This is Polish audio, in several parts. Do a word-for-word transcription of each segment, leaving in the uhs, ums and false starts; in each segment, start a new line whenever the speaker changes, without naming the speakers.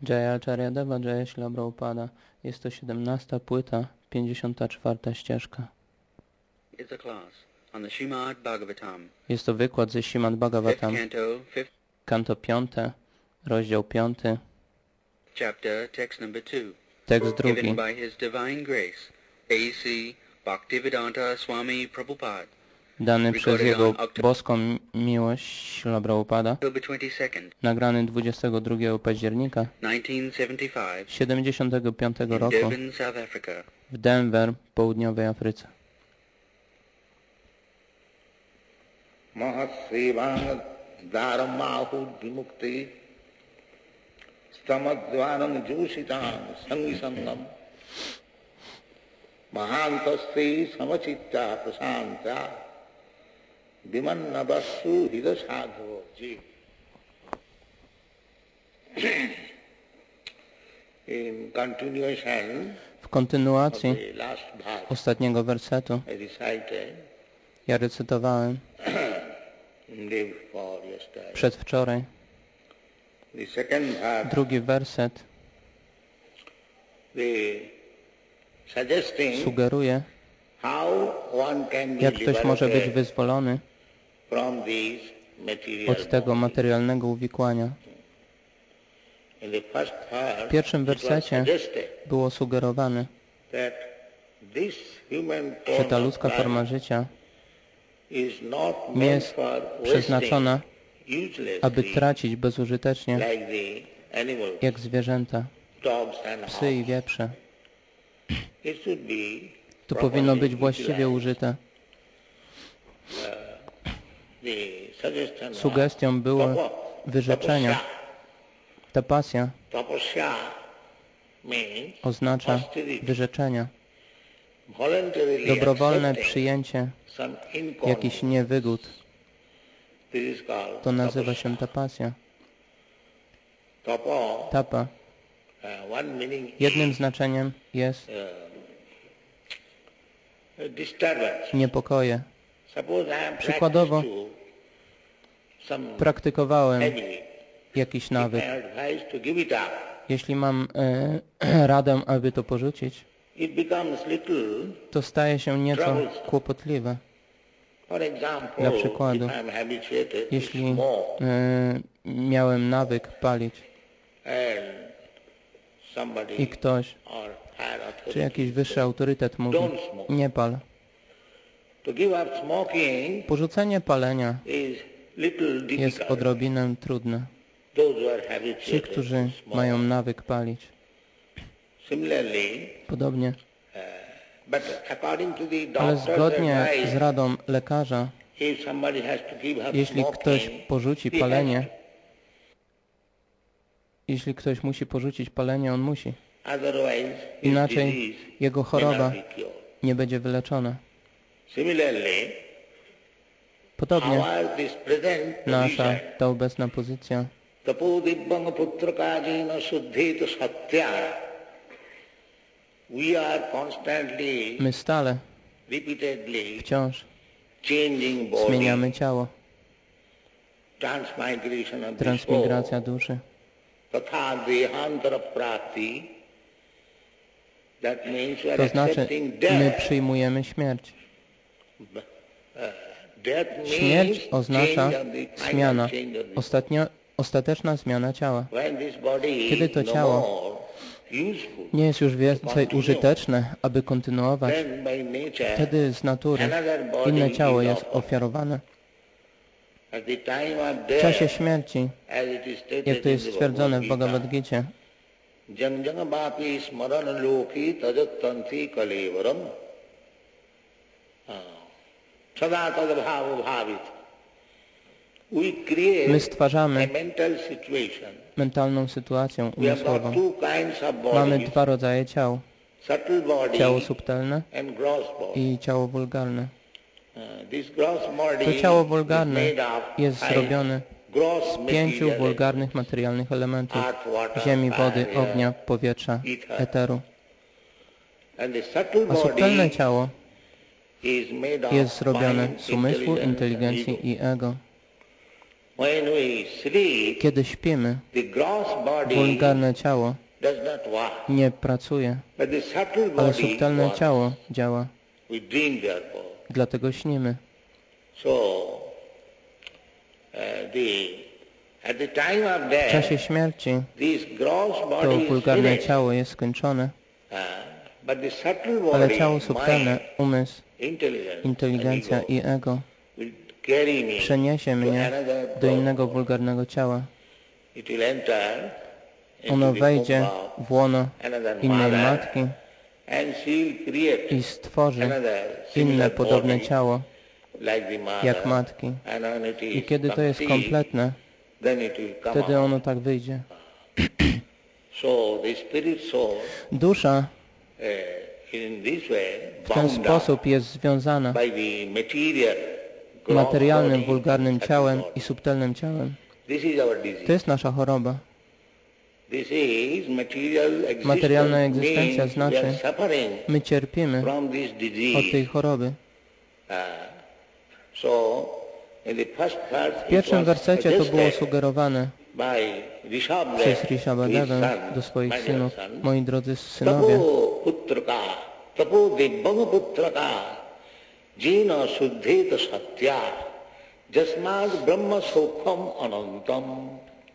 Jayacharya Jaya Śrīla Prabhupada. Jest to siedemnasta płyta, pięćdziesiąta czwarta ścieżka. Jest to wykład ze Śrīmad Bhagavatam, kanto piąte, rozdział piąty, tekst drugi. Dany przez Jego boską miłość Śrīla Prabhupada, nagrany dwudziestego drugiego października siedemdziesiątego piątego roku w Denver, południowej Afryce.
Mahasevang dharmahu vimukti stamadvaram joshitam sangisangam mahantasti samachitta prasanta vimannavasu hidasadho ji. In continuation
w kontynuacji ostatniego wersetu ja recytowałem przedwczoraj drugi werset sugeruje, jak ktoś może być wyzwolony od tego materialnego uwikłania. W pierwszym wersecie było sugerowane, że ta ludzka forma życia nie jest przeznaczona, aby tracić bezużytecznie, jak zwierzęta, psy i wieprze. To powinno być właściwie użyte. Sugestią było wyrzeczenia. Tapasya oznacza wyrzeczenia. Dobrowolne przyjęcie jakichś niewygód. To nazywa się tapasya. Tapa. Jednym znaczeniem jest niepokoje. Przykładowo praktykowałem jakiś nawyk. Jeśli mam e, radę, aby to porzucić, to staje się nieco kłopotliwe. Dla przykładu, jeśli e, miałem nawyk palić i ktoś, czy jakiś wyższy autorytet mówi, nie pal. Porzucenie palenia jest odrobinę trudne. Ci, którzy mają nawyk palić. Podobnie. Ale zgodnie z radą lekarza, jeśli ktoś porzuci palenie, jeśli ktoś musi porzucić palenie, on musi. Inaczej jego choroba nie będzie wyleczona. Podobnie nasza ta obecna pozycja my stale, wciąż zmieniamy ciało. Transmigracja duszy. To znaczy, my przyjmujemy śmierć. Śmierć oznacza zmiana, ostatnia, ostateczna zmiana ciała. Kiedy to ciało nie jest już więcej użyteczne, aby kontynuować, wtedy z natury inne ciało jest ofiarowane. W czasie śmierci, jak to jest stwierdzone w Bhagavad Gicie, my stwarzamy mentalną sytuację umysłową. Mamy dwa rodzaje ciał. Ciało subtelne i ciało wulgarne. To ciało wulgarne jest zrobione z pięciu wulgarnych materialnych elementów: ziemi, wody, ognia, powietrza, eteru. A subtelne ciało jest zrobione z umysłu, inteligencji i ego.
When we sleep,
Kiedy śpimy,
the gross body
wulgarne ciało
does not work,
nie pracuje,
but the subtle
ale
body
subtelne
works.
ciało działa.
We dream therefore.
Dlatego śnimy.
So, uh, the at the time of
W czasie
death,
śmierci
this gross
to
body is
wulgarne
finished,
ciało jest skończone,
uh, but the subtle
ale
body,
ciało subtelne,
mind,
umysł,
intelligence,
inteligencja
and
i
ego
ego
will carry me
przeniesie
to
mnie
another
do
body.
innego wulgarnego ciała.
It will enter into
Ono
the
wejdzie
womb of
w łono
another
innej
mother,
matki
and she will create
i stworzy
another
inne
similar
podobne
body
ciało
like the mother.
jak matki.
And when it
I
is
kiedy to jest
complete,
kompletne,
then it will come
wtedy
out.
ono tak wyjdzie.
So the spirit soul
Dusza
uh, in this way
w ten
bound up
sposób jest związana
by the material gross
materialnym,
body,
wulgarnym
subtle
ciałem
body.
i subtelnym ciałem.
This is our disease.
To jest nasza choroba.
This is material existence
Materialna egzystencja
means we are
znaczy,
suffering
my cierpimy
from this disease.
od tej choroby.
Uh, so in the first verse
W pierwszym
it was
wersecie to było
suggested
sugerowane
by Rishabdev
przez Rishabhadevę
to his son,
do swoich
my dear
synów:
son,
moi drodzy synowie,
Tapo putraka, tapo dibbanga putraka, jina suddheta satya, jasmad brahma sokham anantam.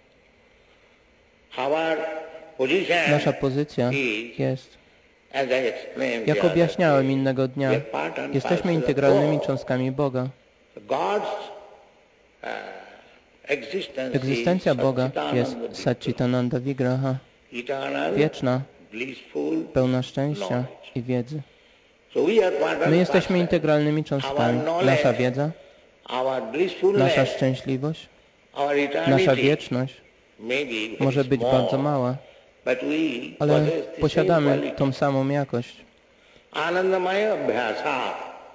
Our position
nasza pozycja
is,
jest,
as I explained
jak
the other
objaśniałem
day,
innego
we
dnia,
are part and
jesteśmy
parcel of
integralnymi
God.
cząstkami Boga.
God's uh, existence
Egzystencja
is
Boga
Satchitananda
jest
Vigraha,
Satchitananda Vigraha,
eternal,
wieczna,
blissful
pełna szczęścia
knowledge.
i wiedzy.
So we are part and
My jesteśmy
parcel.
integralnymi cząstkami. Nasza wiedza,
Our blissfulness,
nasza szczęśliwość,
our eternity
nasza wieczność
may be very
może być
small,
bardzo mała,
but we
ale
possess the same
posiadamy
quality.
tą samą jakość.
Anandamaya Abhyasa.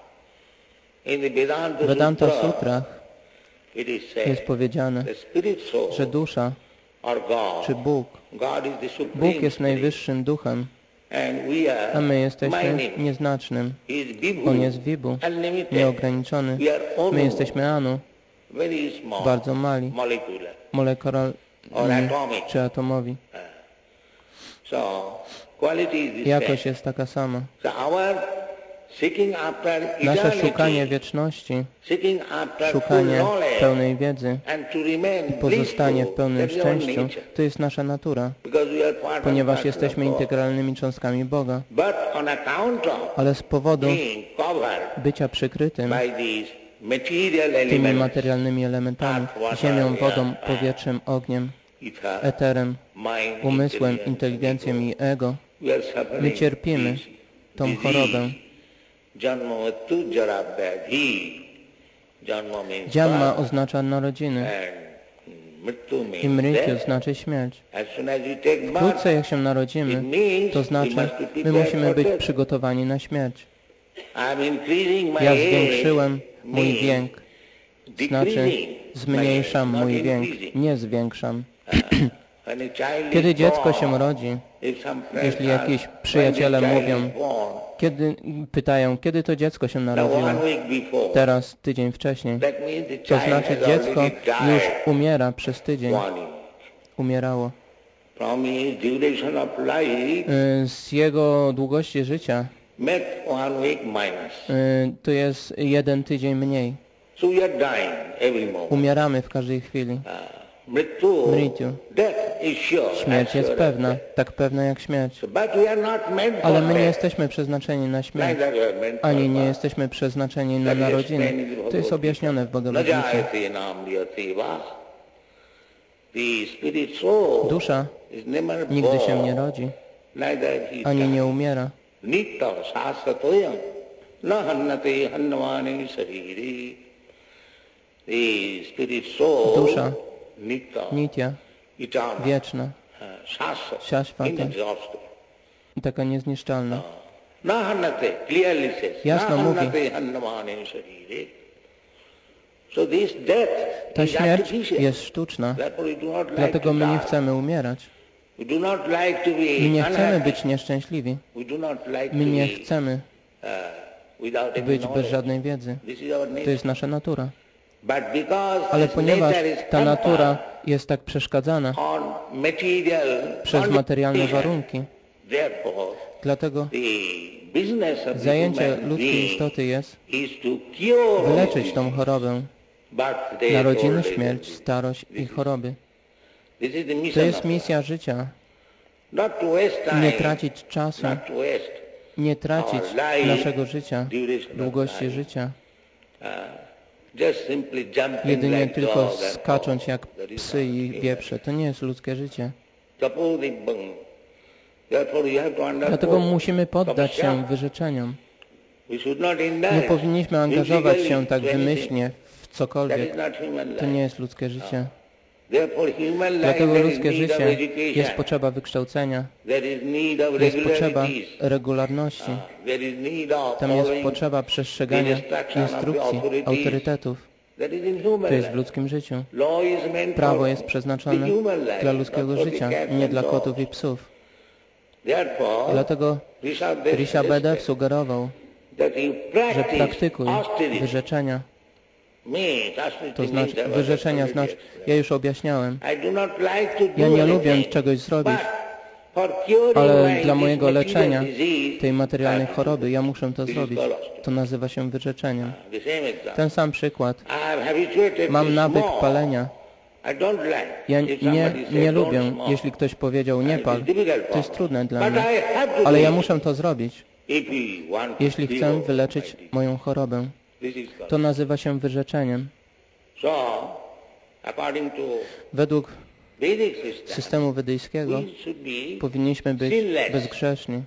In the Vedanta,
Vedanta
Sutra,
Sutrach
it is said,
jest powiedziane,
the spirit soul,
że dusza
or God,
czy Bóg,
God is the supreme
Bóg jest
spirit,
najwyższym duchem,
and we are
a my jesteśmy
mining.
nieznacznym.
He is Vibhu,
On jest Vibhu,
unlimited.
nieograniczony.
We are Anu,
My jesteśmy Anu,
very small,
bardzo mali,
molecular,
molekularni
or atomic.
czy atomowi.
So, quality is the
Jakość
same.
jest taka sama.
So our seeking after
Nasze
eternity,
szukanie wieczności,
seeking after full
szukanie
knowledge,
pełnej wiedzy
and to remain
i pozostanie w
blissful,
pełnym
that is our
szczęściu,
nature.
to jest nasza natura,
Because we are part and
ponieważ
parcel
jesteśmy
of God.
integralnymi cząstkami Boga.
But on account of
Ale z powodu
being covered
bycia przykrytym
by these material
tymi
elements,
materialnymi elementami, ziemią, wodą, powietrzem, ogniem,
ether,
eterem,
mind,
umysłem,
intelligence,
inteligencją i ego,
we are suffering
my cierpimy
this
tą
disease.
chorobę.
Janma mrityu jara vyadhi. Janma means
Dhamma
birth,
oznacza narodziny
and mrityu
i
means
mrityu
death.
znaczy śmierć.
As soon as we take birth,
Wkrótce jak się
it
narodzimy,
means
to
we
znaczy
must be
my
prepared
musimy
for
być
death.
przygotowani na śmierć.
I'm increasing my
Ja
age
zwiększyłem mój
means
wiek, znaczy
decreasing
zmniejszam
my age,
mój
not
wiek,
increasing.
nie zwiększam.
When a child
Kiedy
is
dziecko
born,
się rodzi,
if some friends
jeśli
ask,
jakiś
when
przyjaciele
the child
mówią,
is born,
kiedy pytają, kiedy to dziecko się
now
narodziło,
one week before,
teraz tydzień wcześniej,
that means the
to
child
znaczy
has
dziecko
already
już
died
umiera przez tydzień,
one year.
umierało.
From his duration of life,
Y, Z jego długości życia
met one week minus.
y, to jest jeden tydzień mniej.
So we are dying every moment.
Umieramy w każdej chwili.
Uh, Mrityu,
Mrityu.
death is sure. as
Śmierć jest
sure as
pewna,
death.
tak pewna jak śmierć.
So, but we are not meant for
Ale my nie
death.
jesteśmy przeznaczeni na śmierć,
Neither we are meant for
ani nie
birth.
jesteśmy przeznaczeni na
That is
narodziny.
explained in the
To jest
Bhagavad
objaśnione w
Gita.
Bhagavad
Na
Gita.
jayate namriyateva. The spirit soul
Dusza
is never
nigdy się nie
born,
rodzi,
neither he
ani nie
dies.
umiera.
Nitta sasatoyam na hannate hannamane sariri. The spirit soul,
Dusza,
nitta,
nitya,
eternal,
wieczna,
uh, shaswata,
Shashvata.
inexhaustible.
taka niezniszczalna.
Na hannate, clearly says,
Jasno
na
mówi.
hannate hannamane sariri. So this death
Ta
is
śmierć
artificial.
jest sztuczna,
Therefore we do not like
dlatego
to
my nie
die.
chcemy umierać.
We do not like to be
My nie chcemy
unhappy.
być nieszczęśliwi.
We do not like
My
to
nie
be
chcemy
uh, without any
być bez
knowledge.
żadnej wiedzy.
This is our
To
nature.
jest nasza natura. Ale ponieważ ta natura jest tak przeszkadzana przez materialne warunki, dlatego zajęcie ludzkiej istoty jest wyleczyć tą chorobę, narodziny, śmierć, starość i choroby. To jest misja życia. Nie tracić czasu, nie tracić naszego życia, długości życia, jedynie tylko skacząc jak psy i wieprze. To nie jest ludzkie życie. Dlatego musimy poddać się wyrzeczeniom. Nie powinniśmy angażować się tak wymyślnie w cokolwiek. To nie jest ludzkie życie. Dlatego ludzkie życie jest potrzeba wykształcenia, jest potrzeba regularności, tam jest potrzeba przestrzegania instrukcji, autorytetów. To jest w ludzkim życiu. Prawo jest przeznaczone dla ludzkiego życia, nie dla kotów i psów. Dlatego Rishabhadev sugerował, że praktykuj wyrzeczenia. To znaczy, wyrzeczenia znaczy, ja już objaśniałem, ja nie lubię czegoś zrobić, ale dla mojego leczenia tej materialnej choroby ja muszę to zrobić. To nazywa się wyrzeczeniem. Ten sam przykład. Mam nawyk palenia. Ja nie, nie lubię, jeśli ktoś powiedział nie pal. To jest trudne dla mnie, ale ja muszę to zrobić, jeśli chcę wyleczyć moją chorobę. To nazywa się wyrzeczeniem. Według systemu wedyjskiego powinniśmy być bezgrzeszni.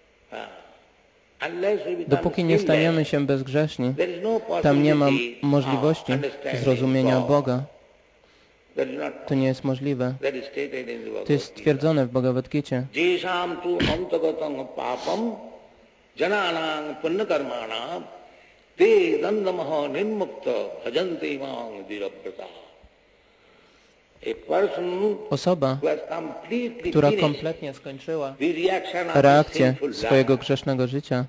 Dopóki nie staniemy się bezgrzeszni, tam nie ma możliwości zrozumienia Boga. To nie jest możliwe. To jest stwierdzone w Bhagavad Gicie. Osoba, która kompletnie skończyła reakcję swojego grzesznego życia,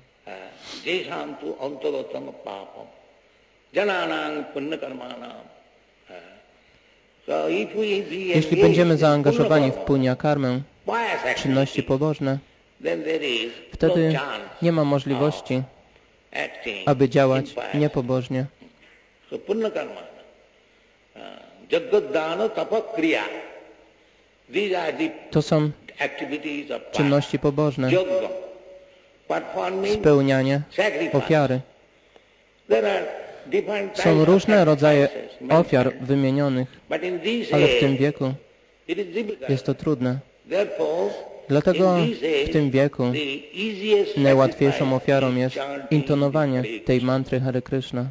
jeśli będziemy zaangażowani w punya karmę, czynności pobożne, wtedy nie ma możliwości, aby działać niepobożnie. To są czynności pobożne, spełnianie ofiary. Są różne rodzaje ofiar wymienionych, ale w tym wieku jest to trudne. Dlatego w tym wieku najłatwiejszą ofiarą jest intonowanie tej mantry Hare Krishna.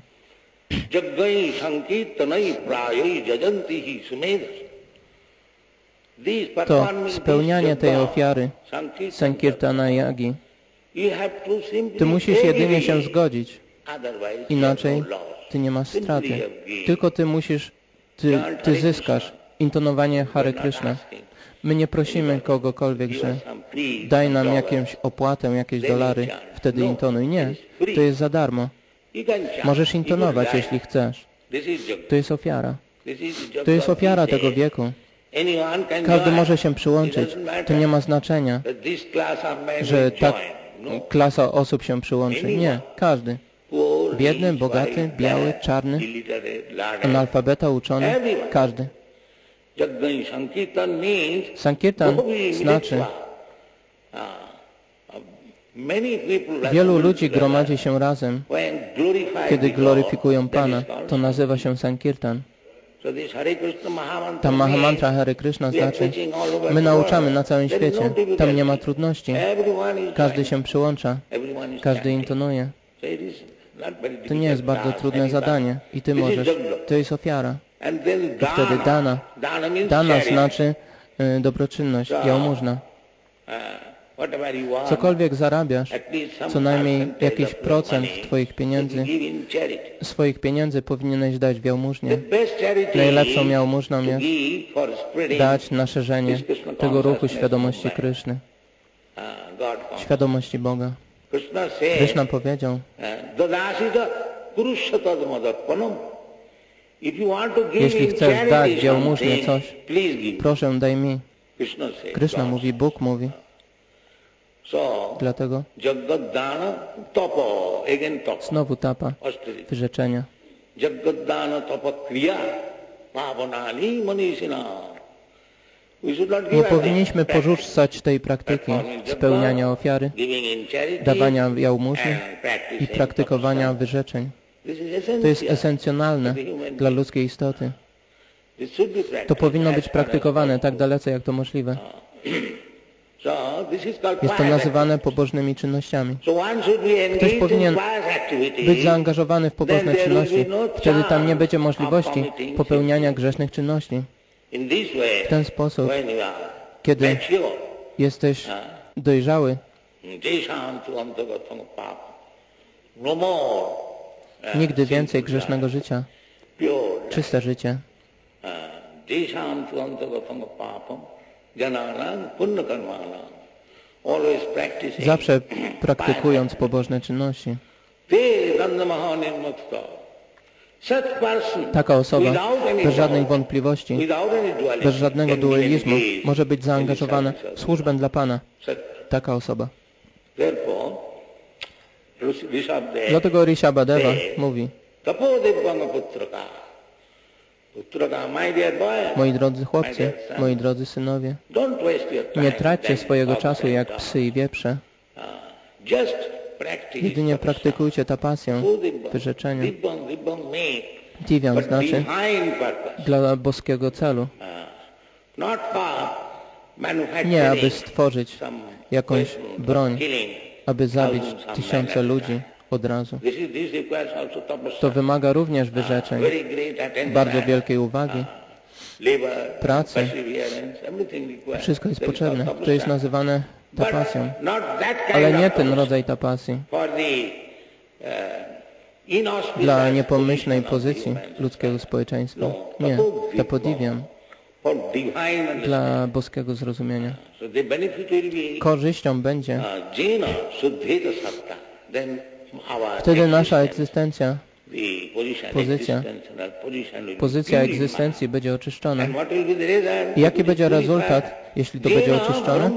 To spełnianie tej ofiary Sankirtana Yagi. Ty musisz jedynie się zgodzić, inaczej ty nie masz straty. Tylko ty musisz, ty, ty zyskasz intonowanie Hare Krishna. My nie prosimy kogokolwiek, że daj nam jakąś opłatę, jakieś dolary, wtedy intonuj. Nie, to jest za darmo. Możesz intonować, jeśli chcesz. To jest ofiara. To jest ofiara tego wieku. Każdy może się przyłączyć. To nie ma znaczenia, że ta klasa osób się przyłączy. Nie, każdy. Biedny, bogaty, biały, czarny, analfabeta, uczony, każdy. Sankirtan znaczy, wielu ludzi gromadzi się razem, kiedy gloryfikują Pana. To nazywa się Sankirtan. Ta Mahamantra Hare Krishna znaczy, my nauczamy na całym świecie. Tam nie ma trudności. Każdy się przyłącza. Każdy intonuje. To nie jest bardzo trudne zadanie. I Ty możesz. To jest ofiara. I wtedy dana. Dana znaczy y, dobroczynność, jałmużna. Cokolwiek zarabiasz, co najmniej jakiś procent Twoich pieniędzy, swoich pieniędzy powinieneś dać w jałmużnie. Najlepszą jałmużną jest dać na szerzenie tego ruchu świadomości Kryszny, świadomości Boga. Kryszna powiedział, Jeśli chcesz dać w jałmużnie coś, proszę daj mi. Kryszna mówi, Bóg mówi. Dlatego znowu tapa, wyrzeczenia. Nie powinniśmy porzucać tej praktyki spełniania ofiary, dawania jałmużny i praktykowania wyrzeczeń. To jest esencjonalne dla ludzkiej istoty. To powinno być praktykowane tak dalece, jak to możliwe. Jest to nazywane pobożnymi czynnościami. Ktoś powinien być zaangażowany w pobożne czynności. Wtedy tam nie będzie możliwości popełniania grzesznych czynności. W ten sposób, kiedy jesteś dojrzały, nigdy więcej grzesznego życia, czyste życie. Zawsze praktykując pobożne czynności. Taka osoba, bez żadnej wątpliwości, bez żadnego dualizmu, może być zaangażowana w służbę dla Pana. Taka osoba. Dlatego Rishabhadeva mówi: moi drodzy chłopcy, moi drodzy synowie, nie traćcie swojego czasu jak psy i wieprze. Jedynie praktykujcie tapasję, wyrzeczenia. Divyam znaczy dla boskiego celu. Nie aby stworzyć jakąś broń, aby zabić tysiące ludzi od razu. To wymaga również wyrzeczeń, bardzo wielkiej uwagi, pracy. Wszystko jest potrzebne. To jest nazywane tapasją. Ale nie ten rodzaj tapasji dla niepomyślnej pozycji ludzkiego społeczeństwa. Nie, tapodivyam dla boskiego zrozumienia. Korzyścią będzie wtedy nasza egzystencja, pozycja, pozycja egzystencji będzie oczyszczona. I jaki będzie rezultat, jeśli to będzie oczyszczone?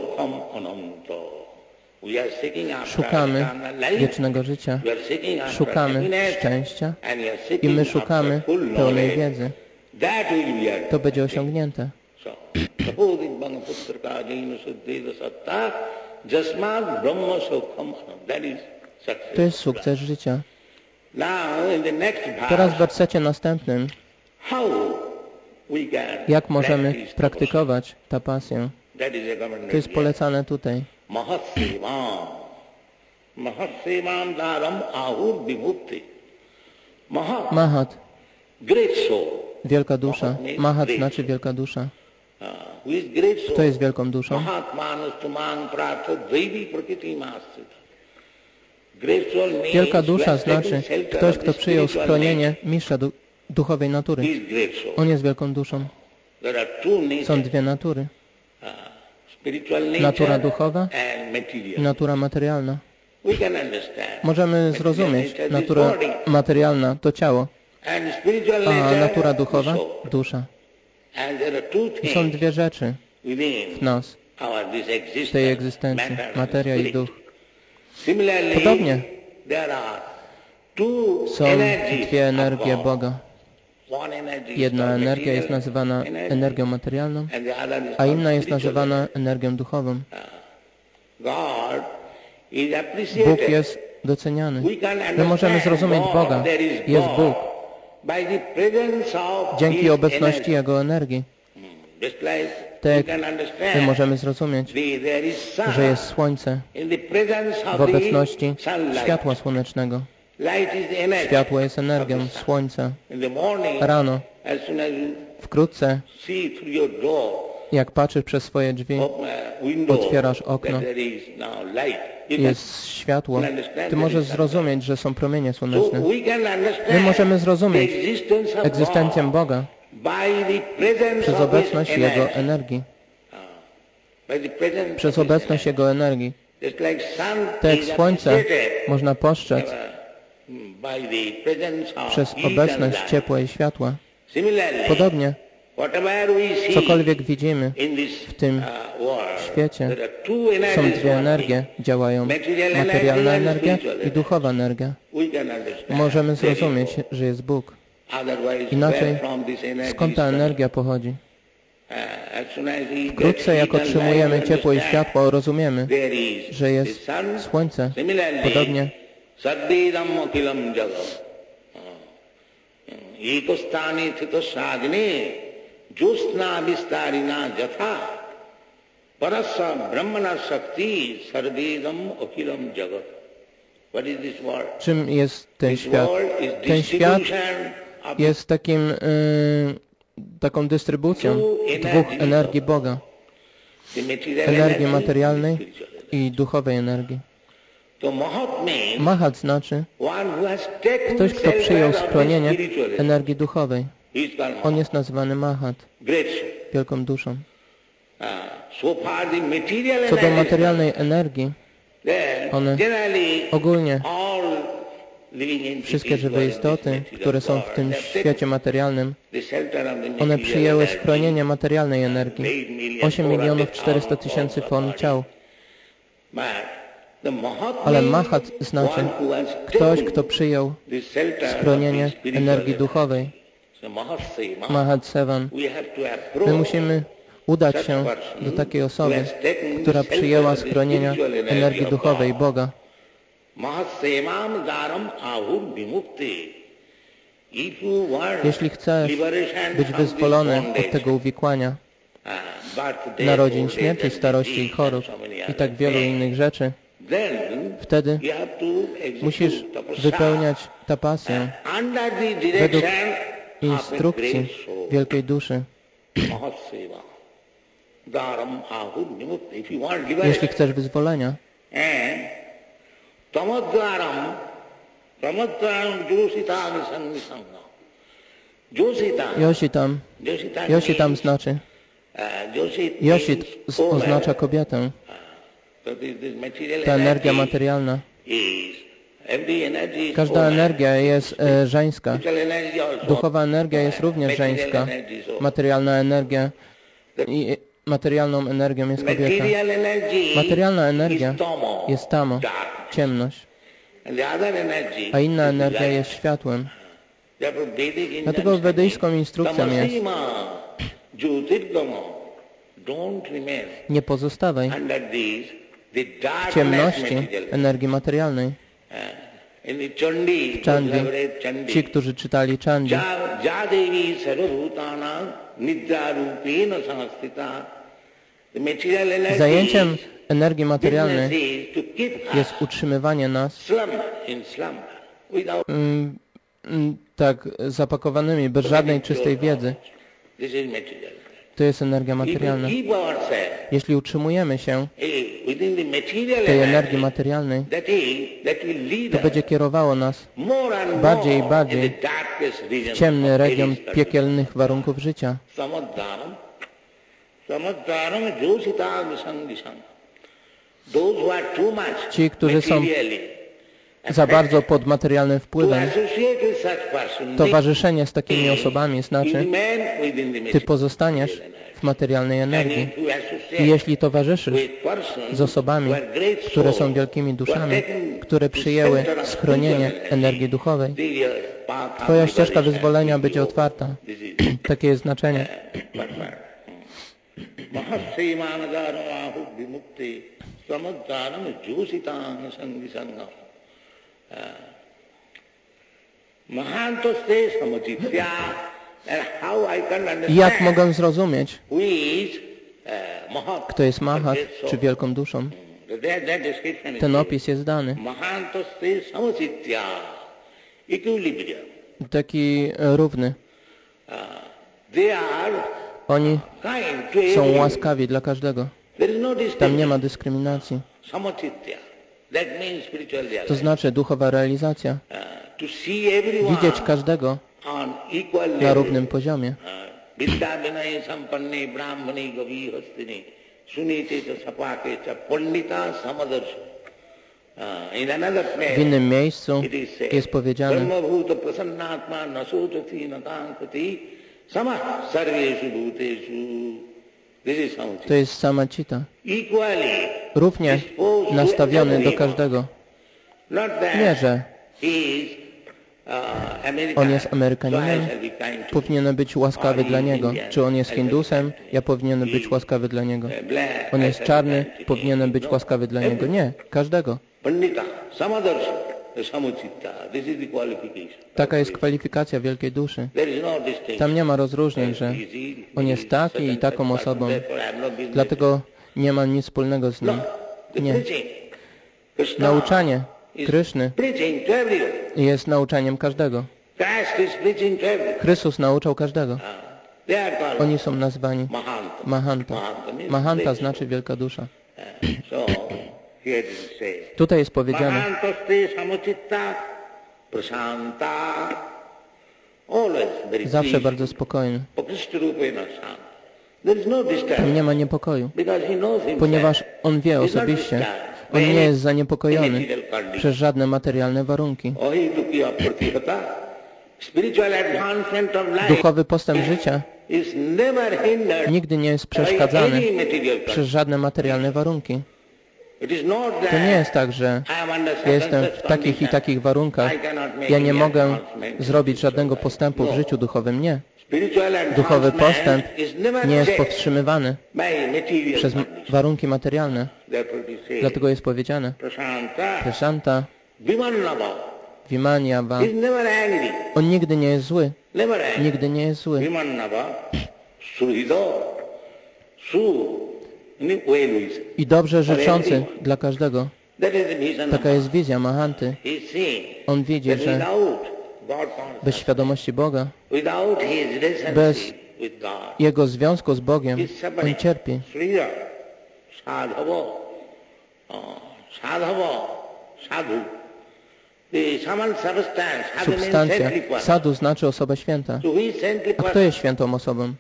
Szukamy wiecznego życia, szukamy szczęścia i my szukamy pełnej wiedzy. To będzie osiągnięte. To jest sukces życia. Teraz w wersecie następnym, jak możemy praktykować tapasję? To jest polecane tutaj. Mahat, wielka dusza. Mahat znaczy wielka dusza. Kto jest wielką duszą? Wielka dusza znaczy ktoś, kto przyjął schronienie mistrza du duchowej natury. On jest wielką duszą. Są dwie natury. Natura duchowa i natura materialna. Możemy zrozumieć, natura materialna to ciało, a natura duchowa dusza. I są dwie rzeczy w nas, w tej egzystencji, materia i duch. Podobnie są dwie energie Boga. Jedna energia jest nazywana energią materialną, a inna jest nazywana energią duchową. Bóg jest doceniany. My możemy zrozumieć Boga. Jest Bóg. Dzięki obecności Jego energii. Tak my możemy zrozumieć, że jest słońce w obecności światła słonecznego. Światło jest energią słońca. Rano, wkrótce, jak patrzysz przez swoje drzwi, otwierasz okno, jest światło. Ty możesz zrozumieć, że są promienie słoneczne. My możemy zrozumieć egzystencję Boga przez obecność Jego energii. Przez obecność Jego energii. Tak jak słońce można postrzec przez obecność ciepła i światła. Podobnie, cokolwiek widzimy w tym świecie, są dwie energie, działają materialna energia i duchowa energia. Możemy zrozumieć, że jest Bóg. Inaczej, skąd ta energia pochodzi? Wkrótce, jak otrzymujemy ciepło i światło, rozumiemy, że jest Słońce. Podobnie, czym jest ten świat? Ten świat jest takim, y, taką dystrybucją dwóch energii Boga. Energii materialnej i duchowej energii. Mahat znaczy ktoś, kto przyjął schronienie energii duchowej. On jest nazywany Mahat, wielką duszą. Co do materialnej energii, one ogólnie, wszystkie żywe istoty, które są w tym świecie materialnym, one przyjęły schronienie materialnej energii. osiem milionów czterysta tysięcy form ciał. Ale Mahat znaczy ktoś, kto przyjął schronienie energii duchowej. Mahat Sevan. My musimy udać się do takiej osoby, która przyjęła schronienia energii duchowej Boga. Jeśli chcesz być wyzwolony od tego uwikłania, narodzin, śmierci, starości i chorób i tak wielu innych rzeczy, wtedy musisz wypełniać tapasję według instrukcji wielkiej duszy. Jeśli chcesz wyzwolenia, Yositam, Yositam znaczy, Yosit oznacza kobietę. Ta energia materialna. Każda energia jest e, żeńska. Duchowa energia jest również żeńska. Materialna energia i materialną energią jest kobieta. Materialna energia jest tamo, ciemność, a inna energia jest światłem. Dlatego wedyjską instrukcją jest: nie pozostawaj w ciemności energii materialnej. W Chandi, ci, którzy czytali Chandi, zajęciem energii materialnej jest utrzymywanie nas mm, tak zapakowanymi, bez żadnej czystej wiedzy. To jest energia materialna. Jeśli utrzymujemy się w tej energii materialnej, to będzie kierowało nas bardziej i bardziej w ciemny region piekielnych warunków życia. Ci, którzy są za bardzo pod materialnym wpływem, towarzyszenie z takimi osobami znaczy, ty pozostaniesz w materialnej energii. I jeśli towarzyszysz z osobami, które są wielkimi duszami, które przyjęły schronienie energii duchowej, twoja ścieżka wyzwolenia będzie otwarta. Takie jest znaczenie. I jak mogę zrozumieć, kto jest Mahat, czy wielką duszą? Ten opis jest dany. Taki równy. Oni są łaskawi dla każdego. Tam nie ma dyskryminacji. To znaczy duchowa realizacja. Widzieć każdego na równym poziomie. W innym miejscu jest powiedziane: to jest samacita, równie nastawiony do każdego. Nie, że on jest Amerykaninem, powinienem być łaskawy dla niego. Czy on jest Hindusem, ja powinienem być łaskawy dla niego. On jest czarny, powinienem być łaskawy dla niego. Nie, każdego. Taka jest kwalifikacja wielkiej duszy. Tam nie ma rozróżnień, że on jest taki i taką osobą, dlatego nie ma nic wspólnego z nim. Nie. Nauczanie Kryszny jest nauczaniem każdego. Chrystus nauczał każdego. Oni są nazwani Mahanta. Mahanta znaczy wielka dusza. Tutaj jest powiedziane: zawsze bardzo spokojny. Tam nie ma niepokoju, ponieważ on wie osobiście, on nie jest zaniepokojony przez żadne materialne warunki. Duchowy postęp życia nigdy nie jest przeszkadzany przez żadne materialne warunki. To nie jest tak, że ja jestem w takich i takich warunkach, ja nie mogę zrobić żadnego postępu w życiu duchowym. Nie. Duchowy postęp nie jest powstrzymywany przez warunki materialne. Dlatego jest powiedziane: Prashanta Vimanyava. On nigdy nie jest zły. Nigdy nie jest zły. I dobrze życzący dla każdego. Taka jest wizja Mahanty. On widzi, że bez świadomości Boga, bez Jego związku z Bogiem, on cierpi. Substancja. Sadhu znaczy osoba święta. A kto jest świętą osobą?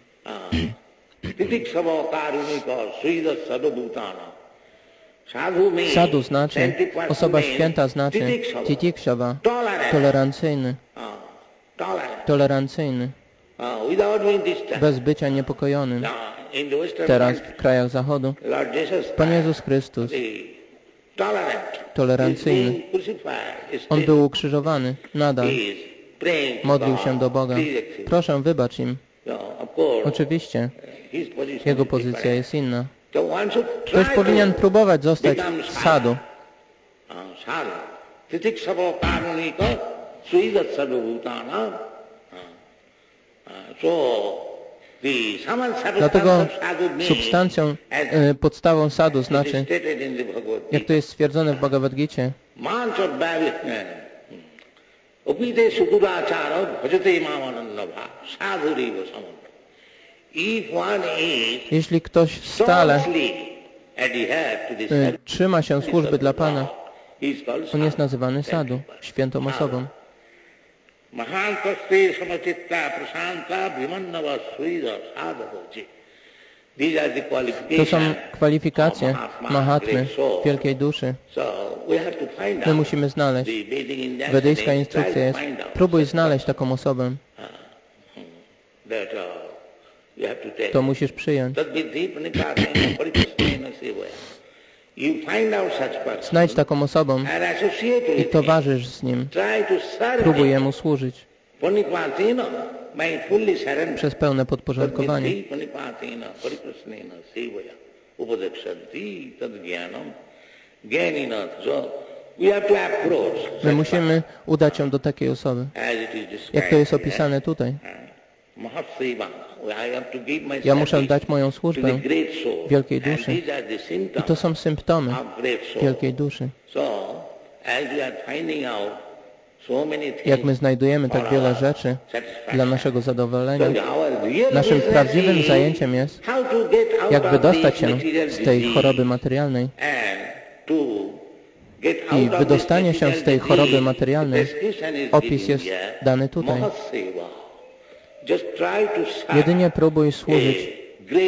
Sadhu znaczy, osoba święta znaczy titikshava, tolerancyjny, tolerancyjny, bez bycia niepokojonym. Teraz w krajach Zachodu Pan Jezus Chrystus, tolerancyjny, On był ukrzyżowany, nadal modlił się do Boga. Proszę, wybacz im. Oczywiście, Jego pozycja jest inna. Ktoś powinien próbować zostać sadhu. Dlatego substancją, e, podstawą sadhu znaczy, jak to jest stwierdzone w Bhagavad Gicie, jeśli ktoś stale e, trzyma się służby dla Pana, on jest nazywany sadhu, świętą osobą. To są kwalifikacje Mahatmy, wielkiej duszy. My musimy znaleźć. Wedyjska instrukcja jest: próbuj znaleźć taką osobę. To musisz przyjąć. Znajdź taką osobą i towarzysz z nim. Próbuj jemu służyć przez pełne podporządkowanie. My musimy udać się do takiej osoby, jak to jest opisane tutaj. Ja muszę dać moją służbę wielkiej duszy. I to są symptomy wielkiej duszy. Jak my znajdujemy tak wiele rzeczy dla naszego zadowolenia, naszym prawdziwym zajęciem jest, jak wydostać się z tej choroby materialnej. I wydostanie się z tej choroby materialnej, opis jest dany tutaj. Jedynie próbuj służyć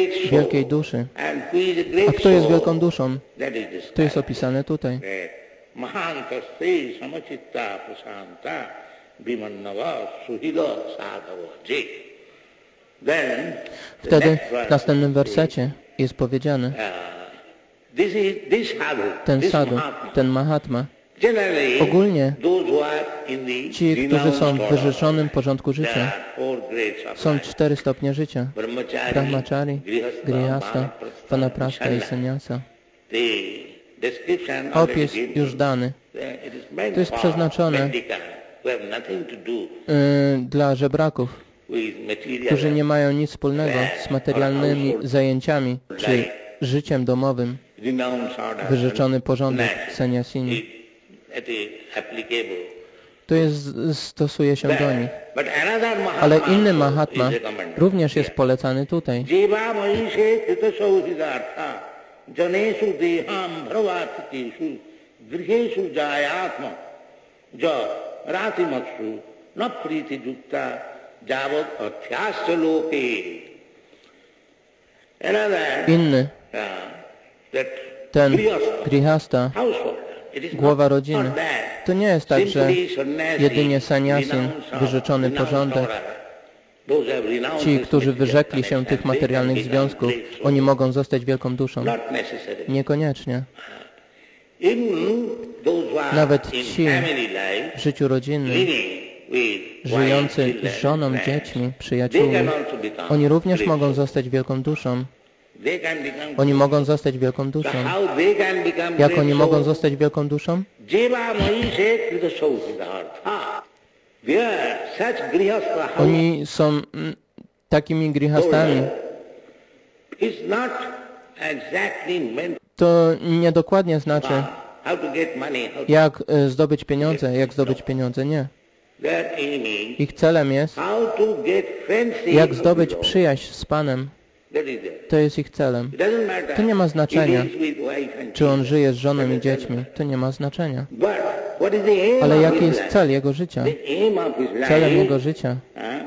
wielkiej duszy. A kto jest wielką duszą? To jest opisane tutaj.
Mahantaste samachitta prasanta vimannava suhila sadhava jay.
Wtedy w następnym wersecie jest powiedziane: ten sadhu, ten mahatma, ogólnie ci, którzy są w wyrzeczonym porządku życia, są cztery stopnie życia: brahmachari, grihasta, vanaprastha i sannyasa. Opis już dany. To jest przeznaczone y, dla żebraków, którzy nie mają nic wspólnego z materialnymi zajęciami czy życiem domowym. Wyrzeczony porządek sannyasini. To jest, stosuje się do nich. Ale inny Mahatma również jest polecany tutaj. Inny, ten grihasta, głowa rodziny, to nie jest tak, że jedynie sannyasin, wyrzeczony porządek, ci, którzy wyrzekli się tych materialnych związków, oni mogą zostać wielką duszą. Niekoniecznie. Nawet ci w życiu rodzinnym, żyjący z żoną, dziećmi, przyjaciółmi, oni również mogą zostać wielką duszą. Oni mogą zostać wielką duszą. Jak oni mogą zostać wielką duszą? Oni są mm, takimi grihastami. To niedokładnie znaczy, jak zdobyć pieniądze, jak zdobyć pieniądze. Nie. Ich celem jest, jak zdobyć przyjaźń z Panem. To jest ich celem. To nie ma znaczenia, czy on żyje z żoną i dziećmi. To nie ma znaczenia. Ale jaki jest cel jego życia? Celem jego życia.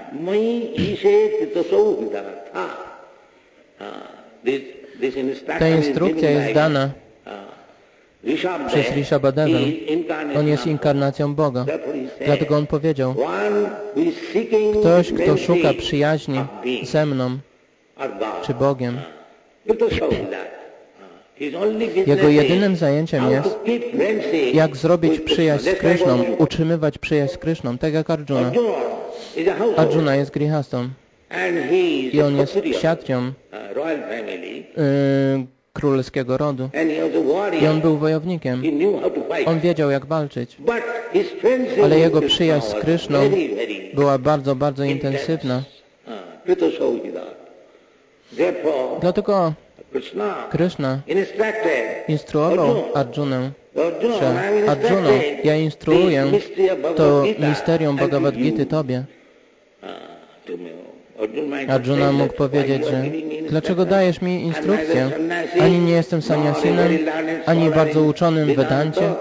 Ta instrukcja jest dana przez Rishabhadevę. On jest inkarnacją Boga. Dlatego on powiedział: ktoś, kto szuka przyjaźni ze mną czy Bogiem, jego jedynym zajęciem jest, jak zrobić przyjaźń z Kryszną, utrzymywać przyjaźń z Kryszną, tak jak Arjuna. Arjuna jest grihastą i on jest ksiatrią yy, królewskiego rodu. I on był wojownikiem. On wiedział, jak walczyć. Ale jego przyjaźń z Kryszną była bardzo, bardzo intensywna. Dlatego Kryszna instruował Arjunę, że Arjuno, ja instruuję to misterium Bhagavad Gity Tobie. Arjuna mógł powiedzieć, że dlaczego dajesz mi instrukcję? Ani nie jestem sannyasinem, ani bardzo uczonym w Vedancie.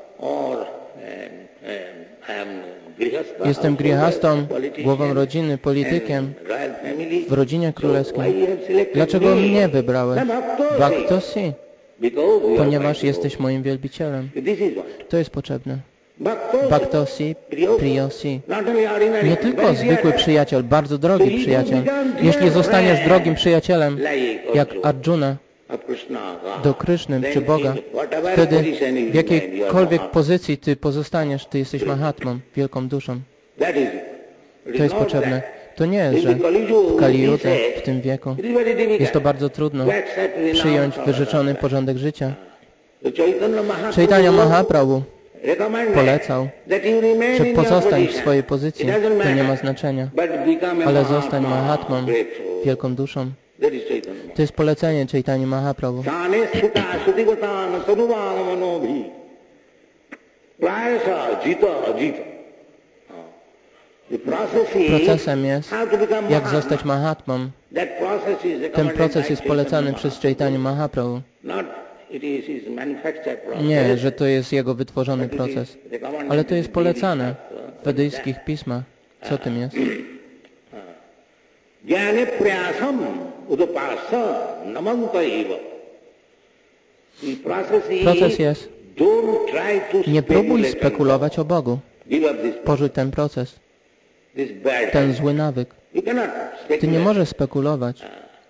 Jestem grihastą, głową rodziny, politykiem w rodzinie królewskiej. Dlaczego mnie wybrałeś? Bhaktosi, ponieważ jesteś moim wielbicielem. To jest potrzebne. Bhaktosi, priyosi. Nie tylko zwykły przyjaciel, bardzo drogi przyjaciel. Jeśli zostaniesz drogim przyjacielem, jak Arjuna, do Kryszny czy Boga, wtedy w jakiejkolwiek pozycji Ty pozostaniesz, Ty jesteś Mahatmą, wielką duszą. To jest potrzebne. To nie jest, że w Kali Yudze, w tym wieku, jest to bardzo trudno przyjąć wyrzeczony porządek życia. Chaitanya Mahaprabhu polecał, że pozostań w swojej pozycji, to nie ma znaczenia, ale zostań Mahatmą, wielką duszą. To jest polecenie Chaitanya Mahaprabhu. Procesem jest, jak zostać Mahatmą. Ten proces jest polecany przez Chaitanya Mahaprabhu. Nie, że to jest jego wytworzony proces, ale to jest polecane w wedyjskich pismach. Co tym jest? Proces jest, Nie próbuj spekulować o Bogu. Porzuć ten proces, ten zły nawyk. Ty nie możesz spekulować.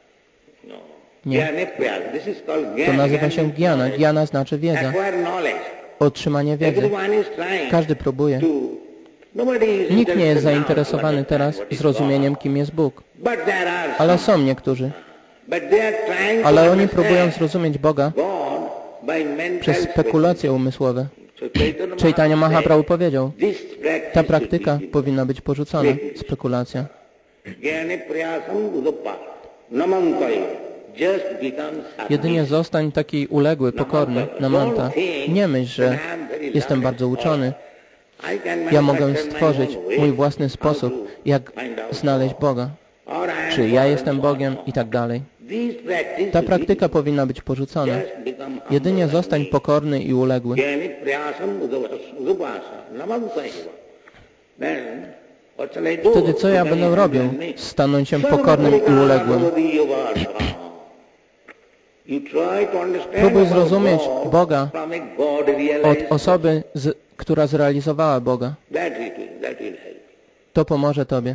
Nie. To nazywa się Gyana. Gyana znaczy wiedza. Otrzymanie wiedzy. Każdy próbuje. Nikt nie jest zainteresowany teraz zrozumieniem, kim jest Bóg. Ale są niektórzy. Ale oni próbują zrozumieć Boga przez spekulacje umysłowe. Chaitanya Mahaprabhu powiedział, ta praktyka powinna być porzucona. Spekulacja. Jedynie zostań taki uległy, pokorny, namanta. Nie myśl, że jestem bardzo uczony. Ja mogę stworzyć mój własny sposób, jak znaleźć Boga. Czy ja jestem Bogiem i tak dalej. Ta praktyka powinna być porzucona. Jedynie zostań pokorny i uległy. Wtedy co ja będę robił? Stanąć się pokornym i uległym. Próbuj zrozumieć Boga od osoby, z, która zrealizowała Boga. To pomoże Tobie.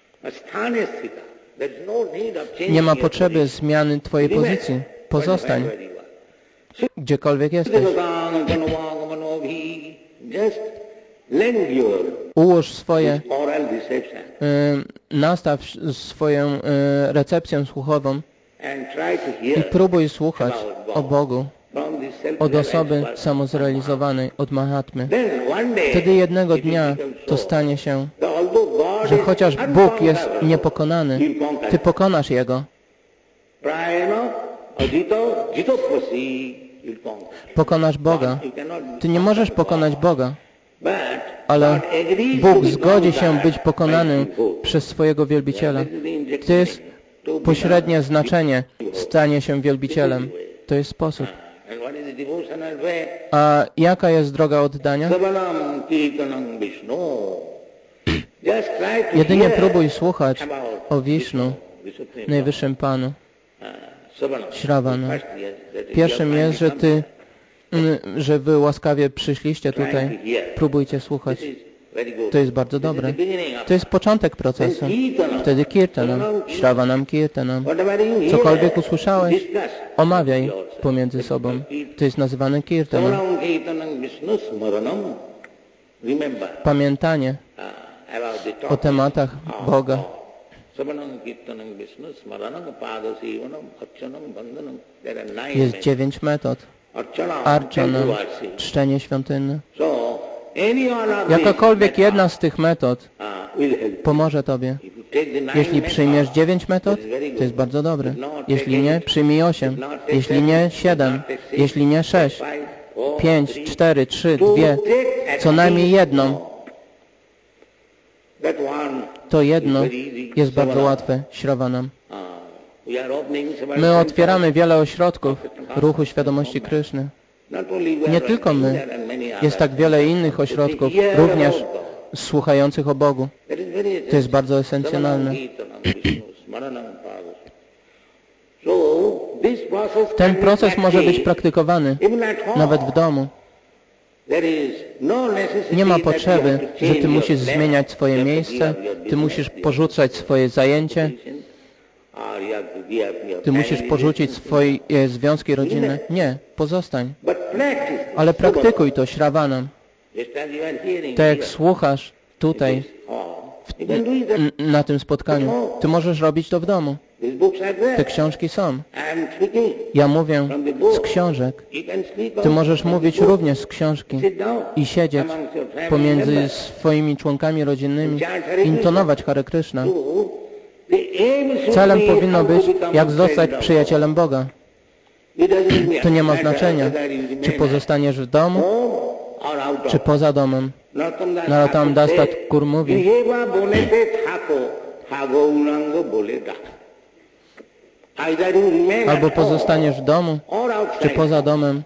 Nie ma potrzeby zmiany Twojej pozycji. Pozostań, gdziekolwiek jesteś. Ułóż swoje, y, nastaw swoją y, recepcję słuchową i próbuj słuchać o Bogu od osoby samozrealizowanej, od Mahatmy. Wtedy jednego dnia to stanie się, że chociaż Bóg jest niepokonany, Ty pokonasz Jego. Pokonasz Boga. Ty nie możesz pokonać Boga, ale Bóg zgodzi się być pokonanym przez swojego wielbiciela. To jest pośrednie znaczenie stanie się wielbicielem. To jest sposób. A jaka jest droga oddania? Jedynie próbuj słuchać o Wisznu, Najwyższym Panu, Śrawanu. Pierwszym jest, że Ty, że Wy łaskawie przyszliście tutaj. Próbujcie słuchać. To jest bardzo dobre. To jest początek procesu. Wtedy kirtanam, Śravanam kirtanam. Cokolwiek usłyszałeś, omawiaj pomiędzy sobą. To jest nazywane kirtanam. Pamiętanie o tematach Boga. Jest dziewięć metod. Archana, czczenie świątynne. Jakakolwiek jedna z tych metod pomoże Tobie. Jeśli przyjmiesz dziewięć metod, to jest bardzo dobre. Jeśli nie, przyjmij osiem. Jeśli nie, siedem. Jeśli nie, sześć. Pięć, cztery, trzy, dwie. Co najmniej jedną. To jedno jest bardzo łatwe, Śravanam. My otwieramy wiele ośrodków ruchu świadomości Kryszny. Nie tylko my. Jest tak wiele innych ośrodków, również słuchających o Bogu. To jest bardzo esencjonalne. Ten proces może być praktykowany nawet w domu. Nie ma potrzeby, że Ty musisz zmieniać swoje miejsce, Ty musisz porzucać swoje zajęcie, Ty musisz porzucić swoje związki rodzinne. Nie, pozostań. Ale praktykuj to, Śravanam. Tak jak słuchasz tutaj, w, na tym spotkaniu. Ty możesz robić to w domu. Te książki są. Ja mówię z książek. Ty możesz mówić również z książki i siedzieć pomiędzy swoimi członkami rodzinnymi, intonować Hare Krishna. Celem powinno być, jak zostać przyjacielem Boga. To nie ma znaczenia, czy pozostaniesz w domu, czy poza domem. Narottam Das Thakur mówi, albo pozostaniesz w domu, czy poza domem.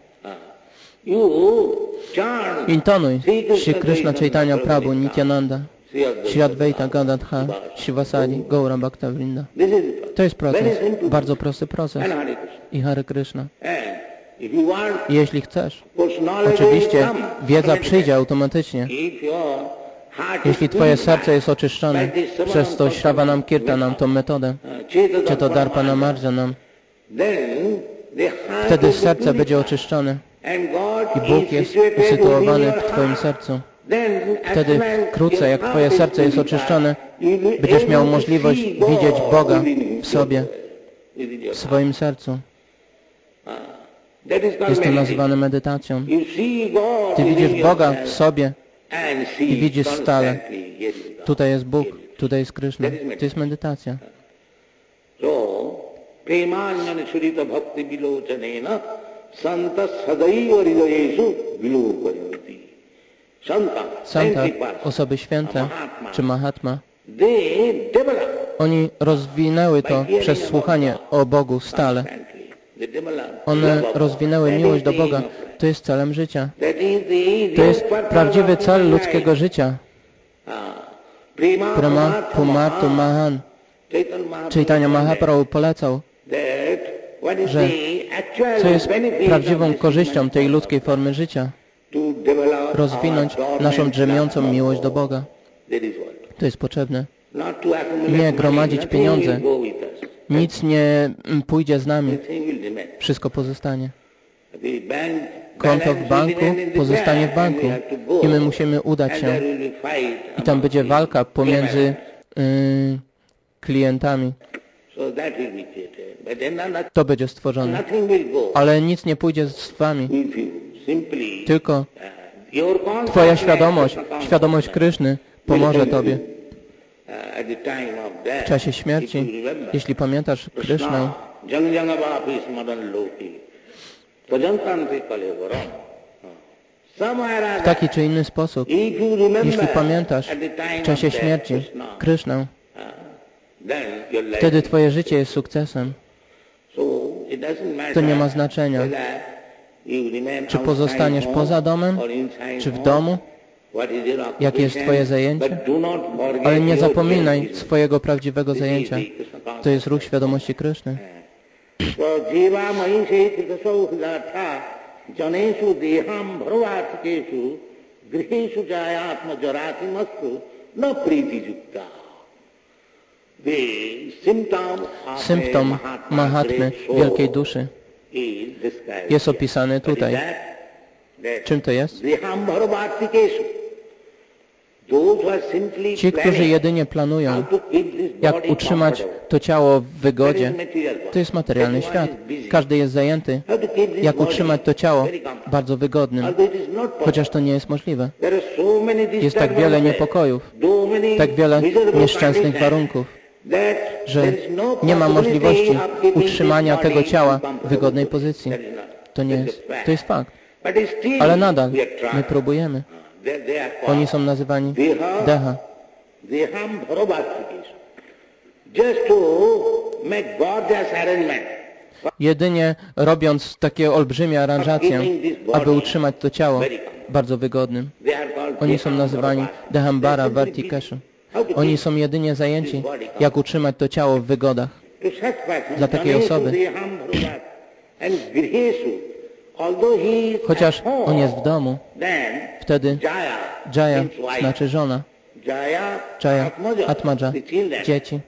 Intonuj Shri Krishna Chaitanya Prabhu Nityananda, Shri Advaita Gadadhar, Shivasadi, Gaura Bhaktavrinda. To jest proces, bardzo prosty proces. I Hare Krishna. Jeśli chcesz, oczywiście wiedza przyjdzie automatycznie. Jeśli twoje serce jest oczyszczone przez to Śravanam Kirtanam, tą metodę, czy to Darpanam Marjanam, wtedy serce będzie oczyszczone i Bóg jest usytuowany w twoim sercu. Wtedy wkrótce, jak twoje serce jest oczyszczone, będziesz miał możliwość widzieć Boga w sobie, w swoim sercu. Jest to nazywane medytacją. Ty widzisz Boga w sobie i widzisz stale. Tutaj jest Bóg, tutaj jest Krishna. To jest medytacja. Santa, osoby święte, czy Mahatma, oni rozwinęły to przez słuchanie o Bogu stale. One rozwinęły miłość do Boga. To jest celem życia. To jest prawdziwy cel ludzkiego życia. Prema Pumartu Mahan. Chaitanya Mahaprabhu polecał, że co jest prawdziwą korzyścią tej ludzkiej formy życia? Rozwinąć naszą drzemiącą miłość do Boga. To jest potrzebne. Nie gromadzić pieniądze. Nic nie pójdzie z nami. Wszystko pozostanie. Konto w banku pozostanie w banku. I my musimy udać się. I tam będzie walka pomiędzy y, klientami. To będzie stworzone. Ale nic nie pójdzie z wami. Tylko twoja świadomość, świadomość Kryszny pomoże tobie. W czasie śmierci, jeśli pamiętasz Krysznę, w taki czy inny sposób, jeśli pamiętasz w czasie śmierci Krysznę, wtedy twoje życie jest sukcesem. To nie ma znaczenia, czy pozostaniesz poza domem, czy w domu, jakie jest twoje zajęcie, ale nie zapominaj swojego prawdziwego zajęcia. To jest ruch świadomości Kryszny. Symptom Mahatmy, wielkiej duszy, jest opisany tutaj. Czym to jest? Ci, którzy jedynie planują, jak utrzymać to ciało w wygodzie, to jest materialny świat. Każdy jest zajęty, jak utrzymać to ciało bardzo wygodnym, chociaż to nie jest możliwe. Jest tak wiele niepokojów, tak wiele nieszczęsnych warunków, że nie ma możliwości utrzymania tego ciała w wygodnej pozycji. To nie jest, to jest fakt. Ale nadal my próbujemy. Oni są nazywani Deha. Jedynie robiąc takie olbrzymie aranżacje, aby utrzymać to ciało bardzo wygodnym. Oni są nazywani Dehambara Vartikeshu. Oni są jedynie zajęci, jak utrzymać to ciało w wygodach. Dla takiej osoby, chociaż on jest w domu, wtedy Jaya znaczy żona, Jaya, Atmaja, dzieci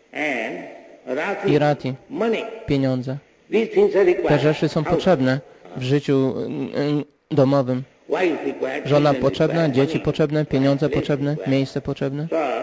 i Rati, pieniądze. Te rzeczy są potrzebne w życiu domowym. Żona potrzebna, dzieci potrzebne, pieniądze potrzebne, miejsce potrzebne.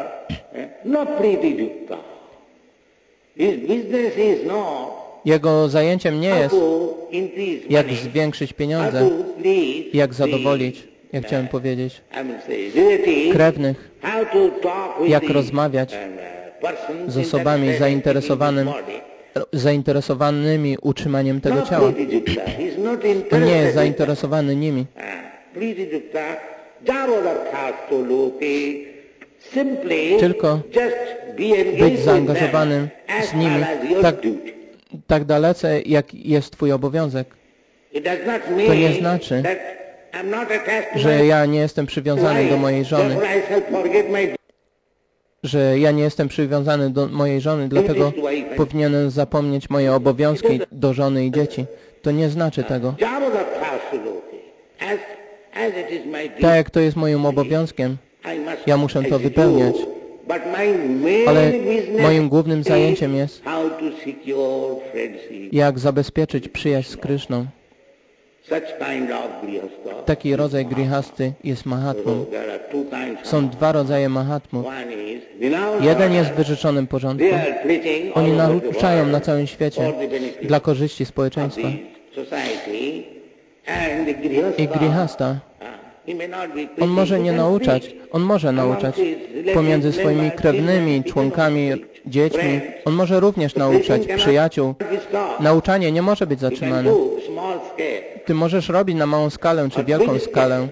Jego zajęciem nie jest, jak zwiększyć pieniądze, jak zadowolić, jak chciałem powiedzieć, krewnych, jak rozmawiać z osobami zainteresowanymi, zainteresowanymi utrzymaniem tego ciała. On nie jest zainteresowany nimi. Tylko być zaangażowanym z nimi tak, tak dalece, jak jest twój obowiązek. To nie znaczy, że ja nie jestem przywiązany do mojej żony, że ja nie jestem przywiązany do mojej żony, dlatego powinienem zapomnieć moje obowiązki do żony i dzieci. to nie znaczy tego. Tak jak to jest moim obowiązkiem, ja muszę to wypełniać. Ale moim głównym zajęciem jest, jak zabezpieczyć przyjaźń z Kryszną. Taki rodzaj grihasty jest mahatmą. Są dwa rodzaje mahatmów. Jeden jest w wyrzeczonym porządku. Oni nauczają na całym świecie dla korzyści społeczeństwa. I grihasta, on może nie nauczać, on może nauczać pomiędzy swoimi krewnymi, członkami, dziećmi. On może również nauczać przyjaciół. Nauczanie nie może być zatrzymane. Ty możesz robić na małą skalę czy wielką skalę.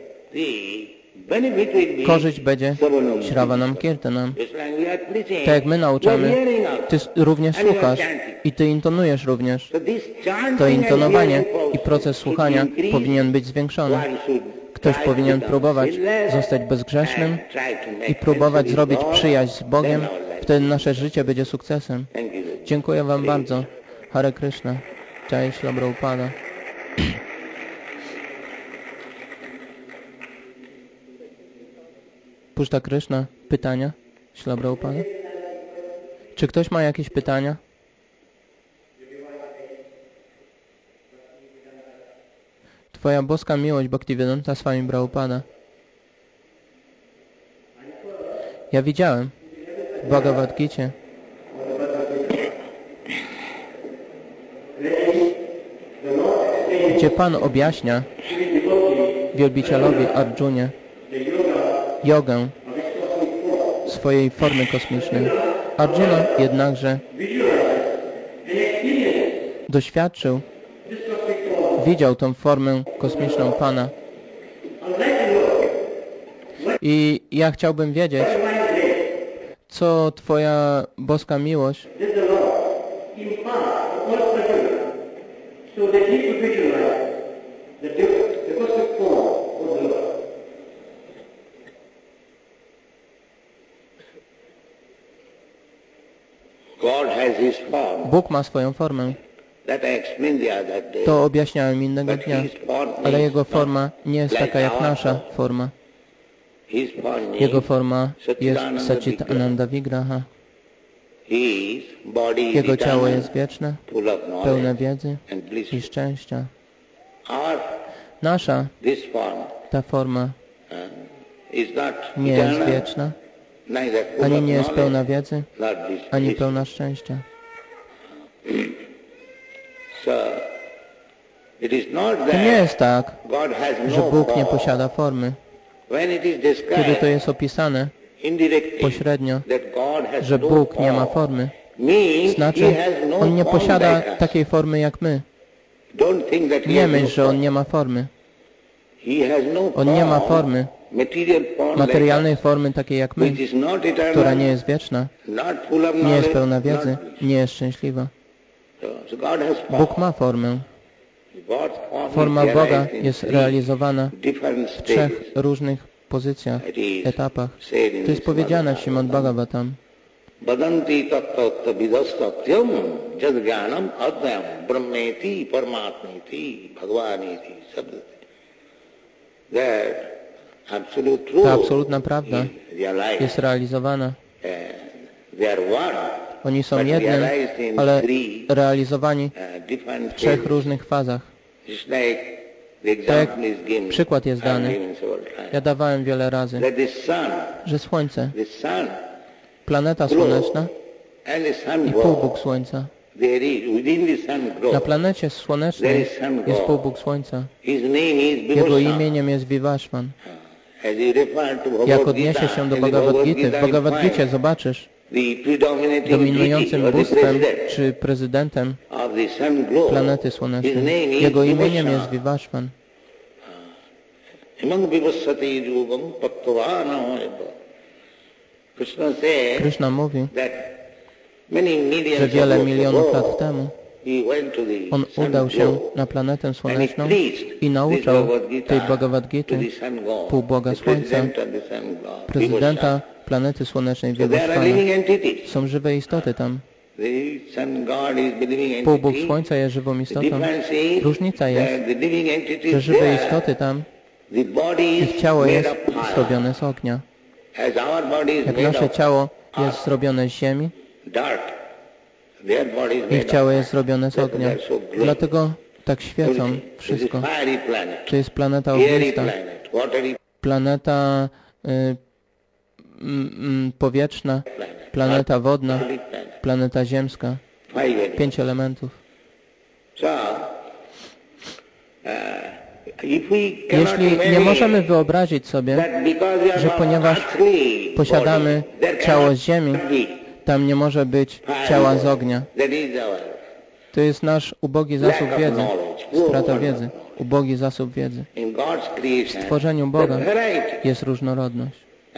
Korzyść będzie Śravanam Kirtanam. Tak jak my nauczamy, Ty również słuchasz i Ty intonujesz również. To intonowanie i proces słuchania powinien być zwiększony. Ktoś powinien próbować zostać bezgrzesznym i próbować zrobić przyjaźń z Bogiem. Wtedy nasze życie będzie sukcesem. Dziękuję Wam bardzo. Hare Krishna. Jai Śrīla Prabhupada. Puszta Krishna. Pytania? Śrīla Prabhupada. Czy ktoś ma jakieś pytania? Twoja boska miłość Bhaktivedanta Swami Prabhupada. Ja widziałem w Bhagavad Gicie, gdzie Pan objaśnia wielbicielowi Arjunie jogę swojej formy kosmicznej. Arjuna jednakże doświadczył, widział tą formę kosmiczną Pana. I ja chciałbym wiedzieć, co Twoja boska miłość Bóg ma swoją formę. To objaśniałem innego dnia, ale Jego forma nie jest taka jak nasza forma. Jego forma jest Satchit Ananda Vigraha. Jego ciało jest wieczne, pełne wiedzy i szczęścia. Nasza, ta forma nie jest wieczna, ani nie jest pełna wiedzy, ani pełna szczęścia. To nie jest tak, że Bóg nie posiada formy. Kiedy to jest opisane pośrednio, że Bóg nie ma formy, znaczy On nie posiada takiej formy jak my. Nie myśl, że On nie ma formy. On nie ma formy, materialnej formy takiej jak my, która nie jest wieczna, nie jest pełna wiedzy, nie jest szczęśliwa. Bóg ma formę. Forma Boga jest realizowana w trzech różnych pozycjach, etapach. To jest powiedziane w Śrimad Bhagavatam.
Badanti tattva vidastatyam jadgyanam adhyam brahmeti paramatmeti bhagavaneti sabdati.
Ta absolutna prawda jest realizowana. Oni są jednym, ale realizowani w trzech różnych fazach. Tak jak przykład jest dany, ja dawałem wiele razy, że Słońce, planeta słoneczna i półbóg Słońca. Na planecie słonecznej jest półbóg Słońca. Jego imieniem jest Vivashvan. Jak odniesie się do Bhagavad Gity, w Bhagavad Gicie zobaczysz, dominującym bóstwem czy prezydentem planety słonecznej. Jego imieniem jest Vivashvan. Krishna mówi, że wiele milionów lat temu On udał się na planetę słoneczną i nauczał tej Bhagavad Gity półboga Słońca, prezydenta planety słonecznej Vivashvana. Są żywe istoty tam. Półbóg Słońca jest żywą istotą. Różnica jest, że żywe istoty tam, ich ciało jest zrobione z ognia. Jak nasze ciało jest zrobione z ziemi, ich ciało jest zrobione z ognia. Dlatego tak świecą wszystko. To jest planeta ognista. Planeta y, y, powietrzna, planeta wodna, planeta ziemska. Pięć elementów. Jeśli nie możemy wyobrazić sobie, że ponieważ posiadamy ciało z ziemi, tam nie może być ciała z ognia. To jest nasz ubogi zasób wiedzy, strata wiedzy, ubogi zasób wiedzy. W stworzeniu Boga jest różnorodność.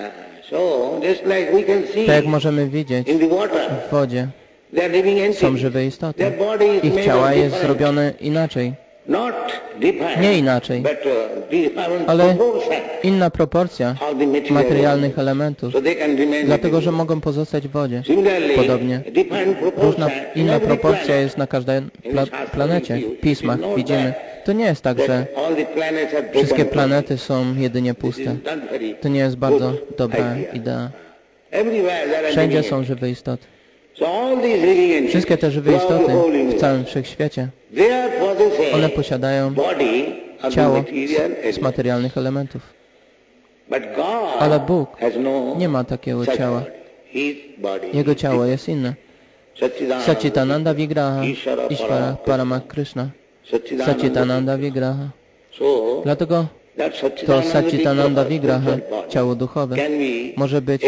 Tak jak możemy widzieć w wodzie, są żywe istoty. Ich ciała jest zrobione inaczej. Nie inaczej, ale inna proporcja materialnych elementów, dlatego że mogą pozostać w wodzie. Podobnie, różna inna proporcja jest na każdej pla planecie. W pismach widzimy. To nie jest tak, że wszystkie planety są jedynie puste. To nie jest bardzo dobra idea. Wszędzie są żywe istoty. Wszystkie te żywe istoty w całym wszechświecie, one posiadają ciało z materialnych elementów. Ale Bóg nie ma takiego ciała. Jego ciało jest inne. Satchitananda Vigraha, Ishvara Paramak Krishna. Satchitananda Vigraha. Dlatego to Satchitananda Vigraha, ciało duchowe, może być,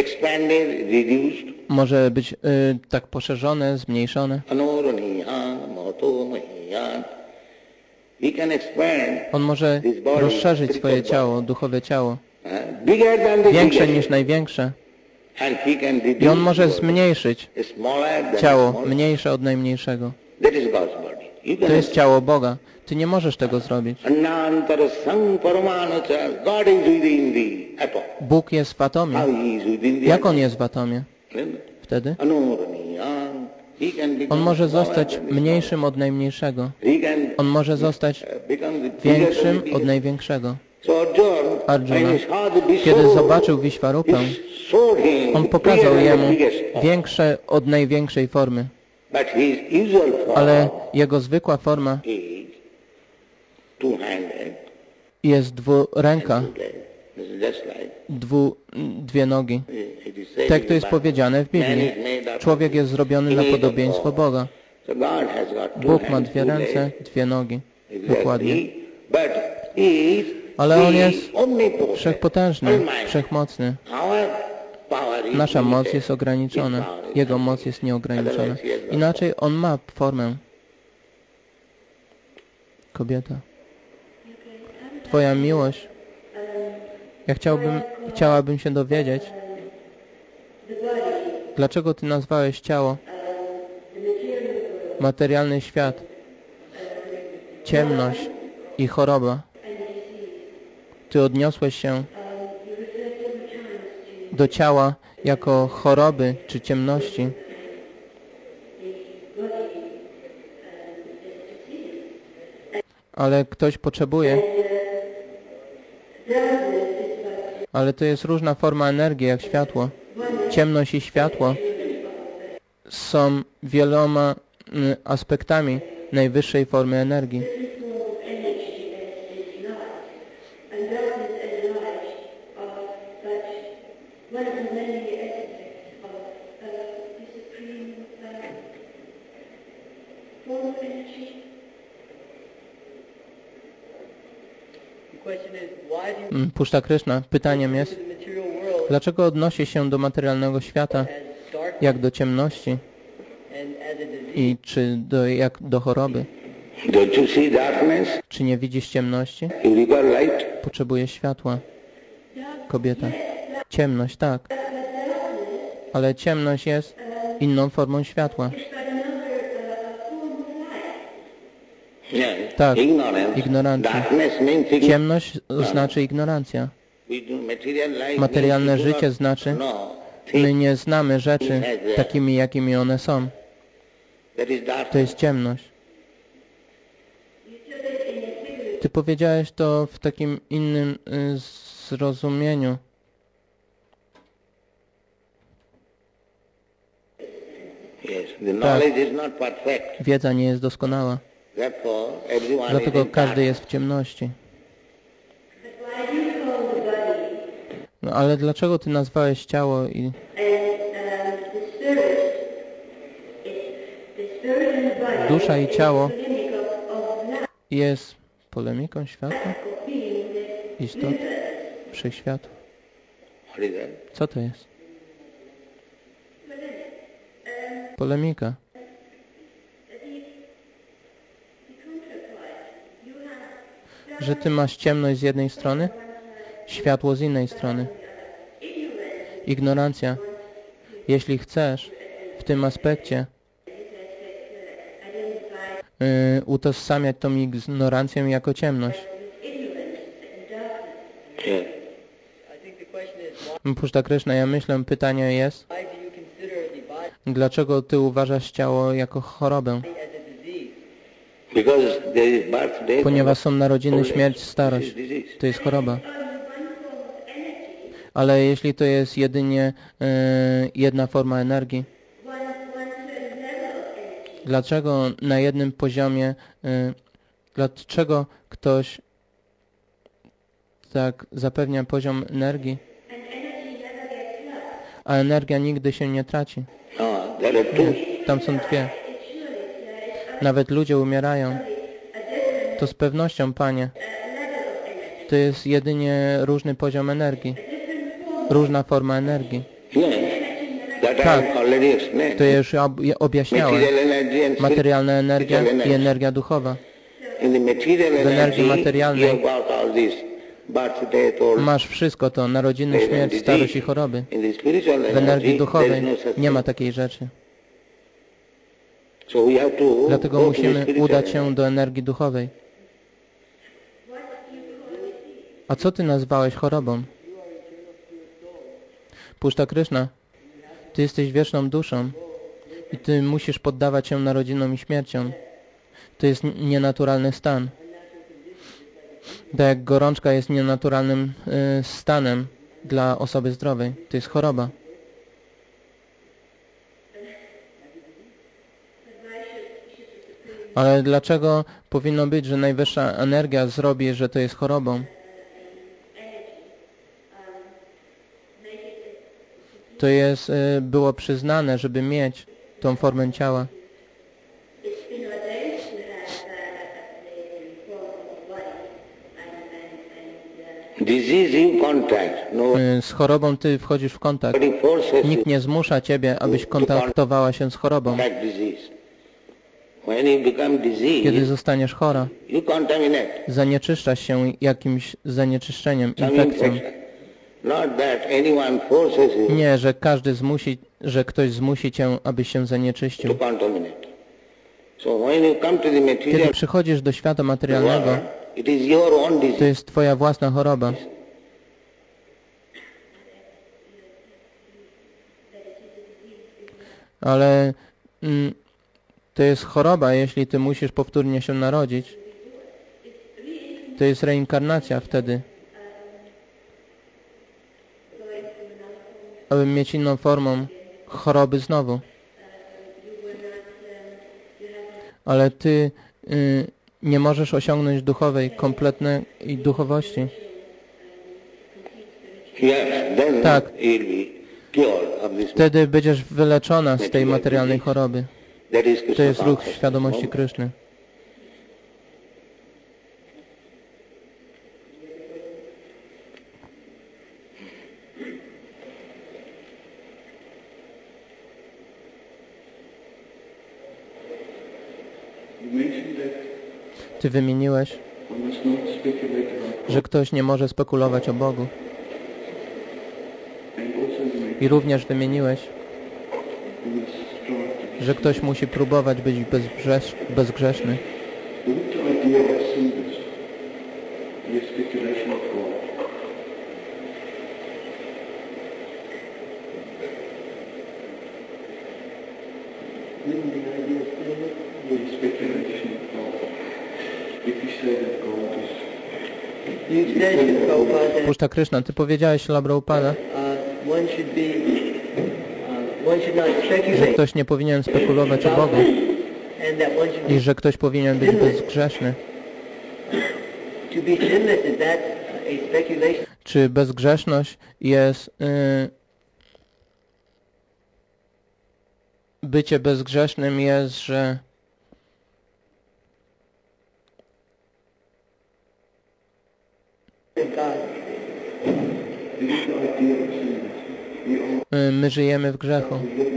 może być y, tak poszerzone, zmniejszone. On może rozszerzyć swoje ciało, duchowe ciało, większe niż największe. I on może zmniejszyć ciało mniejsze od najmniejszego. To jest ciało Boga. Ty nie możesz tego zrobić. Bóg jest w atomie. Jak On jest w atomie? Wtedy On może zostać mniejszym od najmniejszego. On może zostać większym od największego. Arjuna, kiedy zobaczył Vishvarupę, on pokazał jemu większe od największej formy. Ale jego zwykła forma jest dwuręka, dwu, dwie nogi. Tak jak to jest powiedziane w Biblii. Człowiek jest zrobiony na podobieństwo Boga. Bóg ma dwie ręce, dwie nogi. Dokładnie. Ale On jest wszechpotężny, wszechmocny. Nasza moc jest ograniczona. Jego moc jest nieograniczona. Inaczej On ma formę. Kobieta. Twoja miłość. Ja chciałbym, chciałabym się dowiedzieć, dlaczego Ty nazwałeś ciało, materialny świat, ciemność i choroba. Ty odniosłeś się do ciała jako choroby czy ciemności. Ale ktoś potrzebuje. Ale to jest różna forma energii, jak światło. Ciemność i światło są wieloma aspektami najwyższej formy energii. Puszta Krishna, pytaniem jest, dlaczego odnosi się do materialnego świata jak do ciemności i czy do, jak do choroby? Czy nie widzisz ciemności? Potrzebuje światła. Kobieta. Ciemność, tak. Ale ciemność jest inną formą światła. Tak, ignorancja. Ciemność znaczy ignorancja. Materialne życie znaczy, my nie znamy rzeczy takimi, jakimi one są. To jest ciemność. Ty powiedziałeś to w takim innym y, zrozumieniu. Tak. Wiedza nie jest doskonała. Dlatego każdy jest w ciemności. No ale dlaczego ty nazwałeś ciało i... Dusza i ciało jest polemiką światła? Istot wszechświatu. Co to jest? Polemika. Że ty masz ciemność z jednej strony, światło z innej strony. Ignorancja. Jeśli chcesz w tym aspekcie yy, utożsamiać tą ignorancję jako ciemność. Puszta Kryszna, ja myślę, pytanie jest, dlaczego ty uważasz ciało jako chorobę? Ponieważ są narodziny, śmierć, starość. To jest choroba. Ale jeśli to jest jedynie y, jedna forma energii, dlaczego na jednym poziomie, y, dlaczego ktoś tak zapewnia poziom energii, a energia nigdy się nie traci? Nie, tam są dwie. Nawet ludzie umierają. To z pewnością, Panie, to jest jedynie różny poziom energii. Różna forma energii. Tak, to ja już objaśniałem. Materialna energia i energia duchowa. W energii materialnej masz wszystko to, narodziny, śmierć, starość i choroby. W energii duchowej nie ma takiej rzeczy. Dlatego musimy udać się do energii duchowej. A co ty nazwałeś chorobą? Puszta Kryszna, ty jesteś wieczną duszą i ty musisz poddawać się narodzinom i śmierciom. To jest nienaturalny stan. Tak jak gorączka jest nienaturalnym y, stanem dla osoby zdrowej. To jest choroba. Ale dlaczego powinno być, że najwyższa energia zrobi, że to jest chorobą? To jest, y, było przyznane, żeby mieć tą formę ciała. Z chorobą ty wchodzisz w kontakt. Nikt nie zmusza ciebie, abyś kontaktowała się z chorobą. Kiedy zostaniesz chora, zanieczyszczasz się jakimś zanieczyszczeniem, infekcją. Nie, że każdy zmusi, że ktoś zmusi cię, abyś się zanieczyścił. Kiedy przychodzisz do świata materialnego, to jest twoja własna choroba. Ale mm, to jest choroba, jeśli ty musisz powtórnie się narodzić. To jest reinkarnacja wtedy. Aby mieć inną formą choroby znowu. Ale ty y, nie możesz osiągnąć duchowej, kompletnej duchowości. Tak. Wtedy będziesz wyleczona z tej materialnej choroby. To jest ruch świadomości Kryszny. Ty wymieniłeś, że ktoś nie może spekulować o Bogu. I również wymieniłeś, że ktoś musi próbować być bezgrzesz, bezgrzeszny. Puszta Krishna, Ty powiedziałeś, Śrīla Prabhupada, że ktoś nie powinien spekulować o Bogu i że ktoś powinien być bezgrzeszny. Czy bezgrzeszność jest... Yy, bycie bezgrzesznym jest, że my żyjemy w grzechu.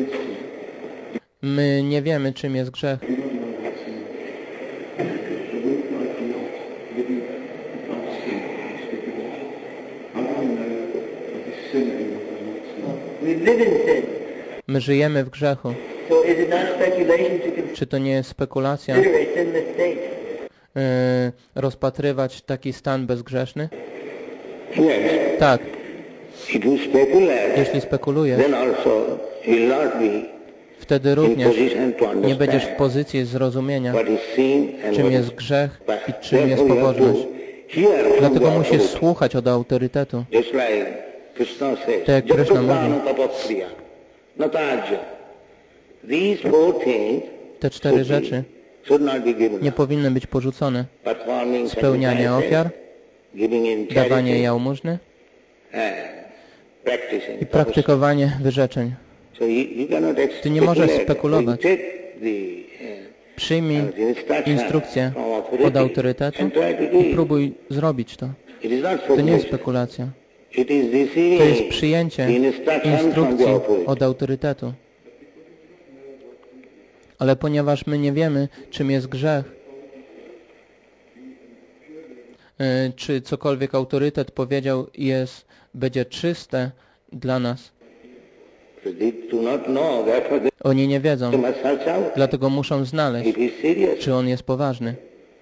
My nie wiemy, czym jest grzech. My żyjemy w grzechu. Czy to nie jest spekulacja yy, rozpatrywać taki stan bezgrzeszny? Tak. Jeśli spekulujesz, wtedy również nie będziesz w pozycji zrozumienia, czym jest grzech i czym jest pobożność. Dlatego musisz słuchać od autorytetu. Tak jak Krishna mówi. Te cztery rzeczy nie powinny być porzucone. Spełnianie ofiar, dawanie jałmużny i praktykowanie wyrzeczeń. Ty nie możesz spekulować. Przyjmij instrukcję od autorytetu i próbuj zrobić to. To nie jest spekulacja. To jest przyjęcie instrukcji od autorytetu. Ale ponieważ my nie wiemy, czym jest grzech, czy cokolwiek autorytet powiedział jest, będzie czyste dla nas. Oni nie wiedzą, dlatego muszą znaleźć, czy on jest poważny.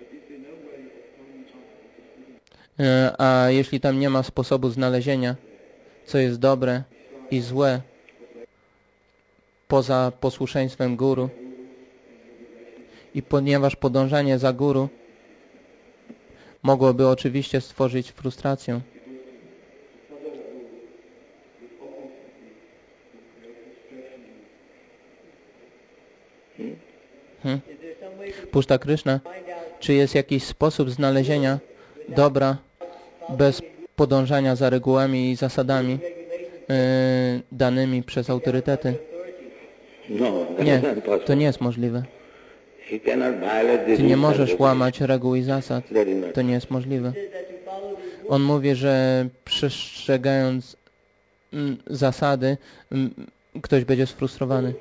A jeśli tam nie ma sposobu znalezienia, co jest dobre i złe, poza posłuszeństwem guru, i ponieważ podążanie za guru mogłoby oczywiście stworzyć frustrację. Hmm? Puszta Krishna, czy jest jakiś sposób znalezienia dobra bez podążania za regułami i zasadami yy, danymi przez autorytety? Nie, to nie jest możliwe. Ty nie możesz łamać reguł i zasad. To nie jest możliwe. On mówi, że przestrzegając mm, zasady, mm, ktoś będzie sfrustrowany.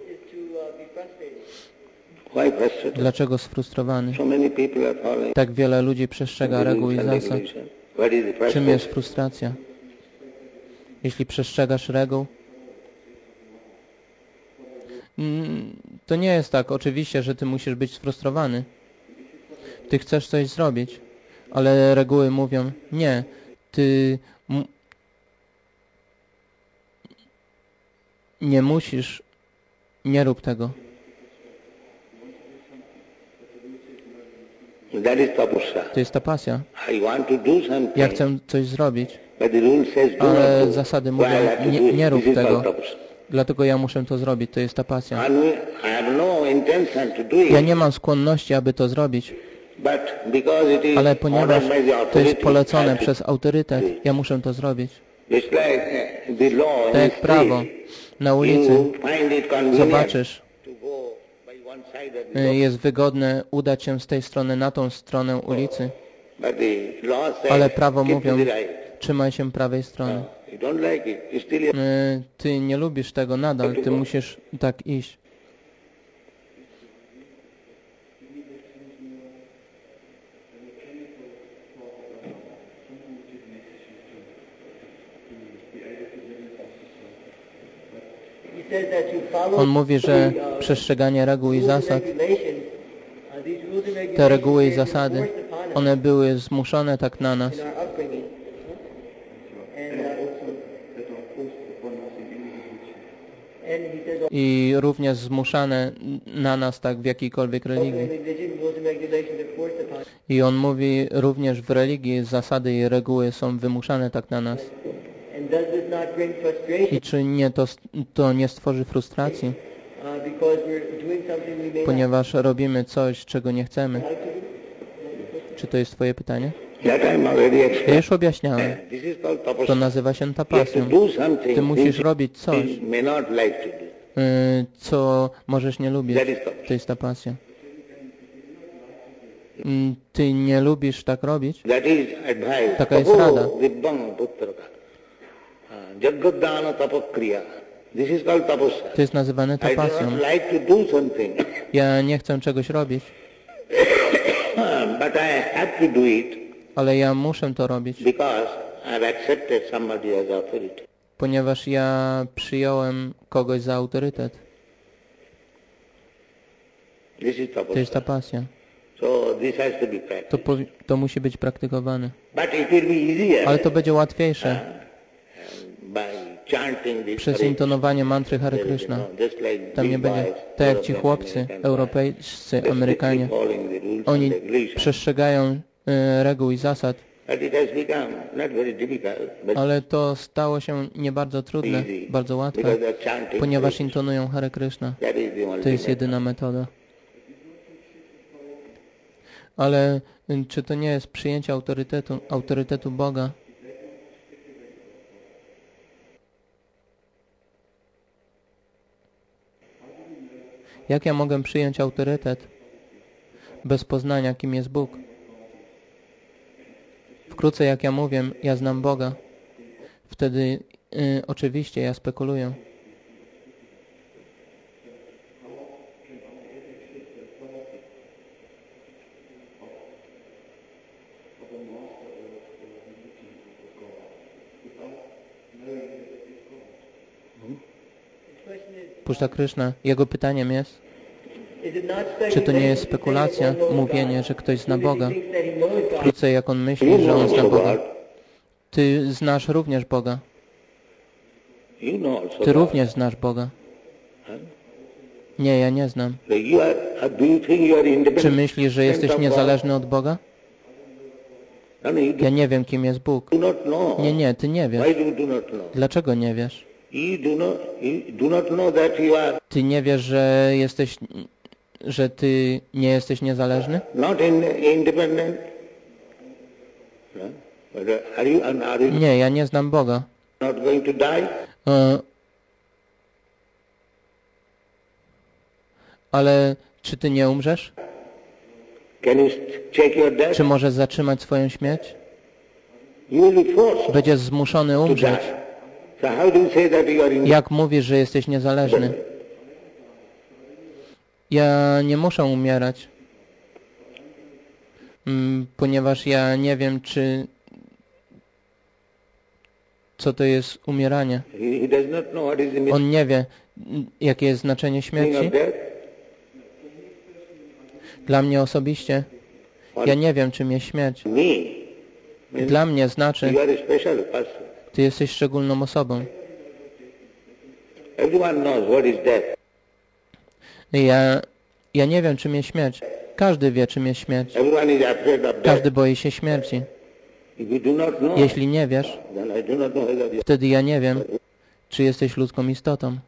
Dlaczego sfrustrowany? Tak wiele ludzi przestrzega reguł i zasad. Czym jest frustracja? Jeśli przestrzegasz reguł, to nie jest tak oczywiście, że ty musisz być sfrustrowany. Ty chcesz coś zrobić, ale reguły mówią, nie, ty nie musisz, nie rób tego. To jest ta pasja. Ja chcę coś zrobić, ale zasady mówią, nie, nie rób tego. Dlatego ja muszę to zrobić. To jest ta pasja. Ja nie mam skłonności, aby to zrobić. Ale ponieważ to jest polecone przez autorytet, ja muszę to zrobić. Tak jak prawo na ulicy. Zobaczysz, jest wygodne udać się z tej strony na tą stronę ulicy. Ale prawo mówią, trzymaj się prawej strony. Ty nie lubisz tego nadal, ty musisz tak iść. On mówi, że przestrzeganie reguł i zasad, te reguły i zasady, one były zmuszone tak na nas. i również zmuszane na nas tak w jakiejkolwiek religii. I on mówi, również w religii zasady i reguły są wymuszane tak na nas. I czy nie to, to nie stworzy frustracji? Ponieważ robimy coś, czego nie chcemy. Czy to jest twoje pytanie? Ja już objaśniałem. To nazywa się tapasją. Ty musisz robić coś, co możesz nie lubić. To jest tapasja. Ty nie lubisz tak robić? Taka jest rada. To jest nazywane tapasją. Ja nie chcę czegoś robić, ale ja muszę to robić, ponieważ ja przyjąłem kogoś za autorytet. To jest tapasja. To, po, to musi być praktykowane. Ale to będzie łatwiejsze przez intonowanie mantry Hare Krishna. Tam nie będzie tak jak ci chłopcy, europejscy, Amerykanie. Oni przestrzegają y, reguł i zasad. Ale to stało się nie bardzo trudne, bardzo łatwe, ponieważ intonują Hare Krishna. To jest jedyna metoda. Ale czy to nie jest przyjęcie autorytetu, autorytetu Boga? Jak ja mogę przyjąć autorytet bez poznania, kim jest Bóg? Wkrótce, jak ja mówię, ja znam Boga, wtedy y, oczywiście ja spekuluję. Puszta Krishna, jego pytaniem jest, czy to nie jest spekulacja, mówienie, że ktoś zna Boga, wkrótce jak on myśli, że on zna Boga. Ty znasz również Boga. Ty również znasz Boga. Nie, ja nie znam. Czy myślisz, że jesteś niezależny od Boga? Ja nie wiem, kim jest Bóg. Nie, nie, ty nie wiesz. Dlaczego nie wiesz? Ty nie wiesz, że jesteś, że ty nie jesteś niezależny? Nie, ja nie znam Boga. Ale czy ty nie umrzesz? Czy możesz zatrzymać swoją śmierć? Będziesz zmuszony umrzeć. Jak mówisz, że jesteś niezależny? Ja nie muszę umierać, ponieważ ja nie wiem, czy co to jest umieranie. On nie wie, jakie jest znaczenie śmierci. Dla mnie osobiście, ja nie wiem, czym jest śmierć. Dla mnie znaczy, ty jesteś szczególną osobą. Ja, ja nie wiem, czym jest śmierć. Każdy wie, czym jest śmierć. Każdy boi się śmierci. Jeśli nie wiesz, wtedy ja nie wiem, czy jesteś ludzką istotą.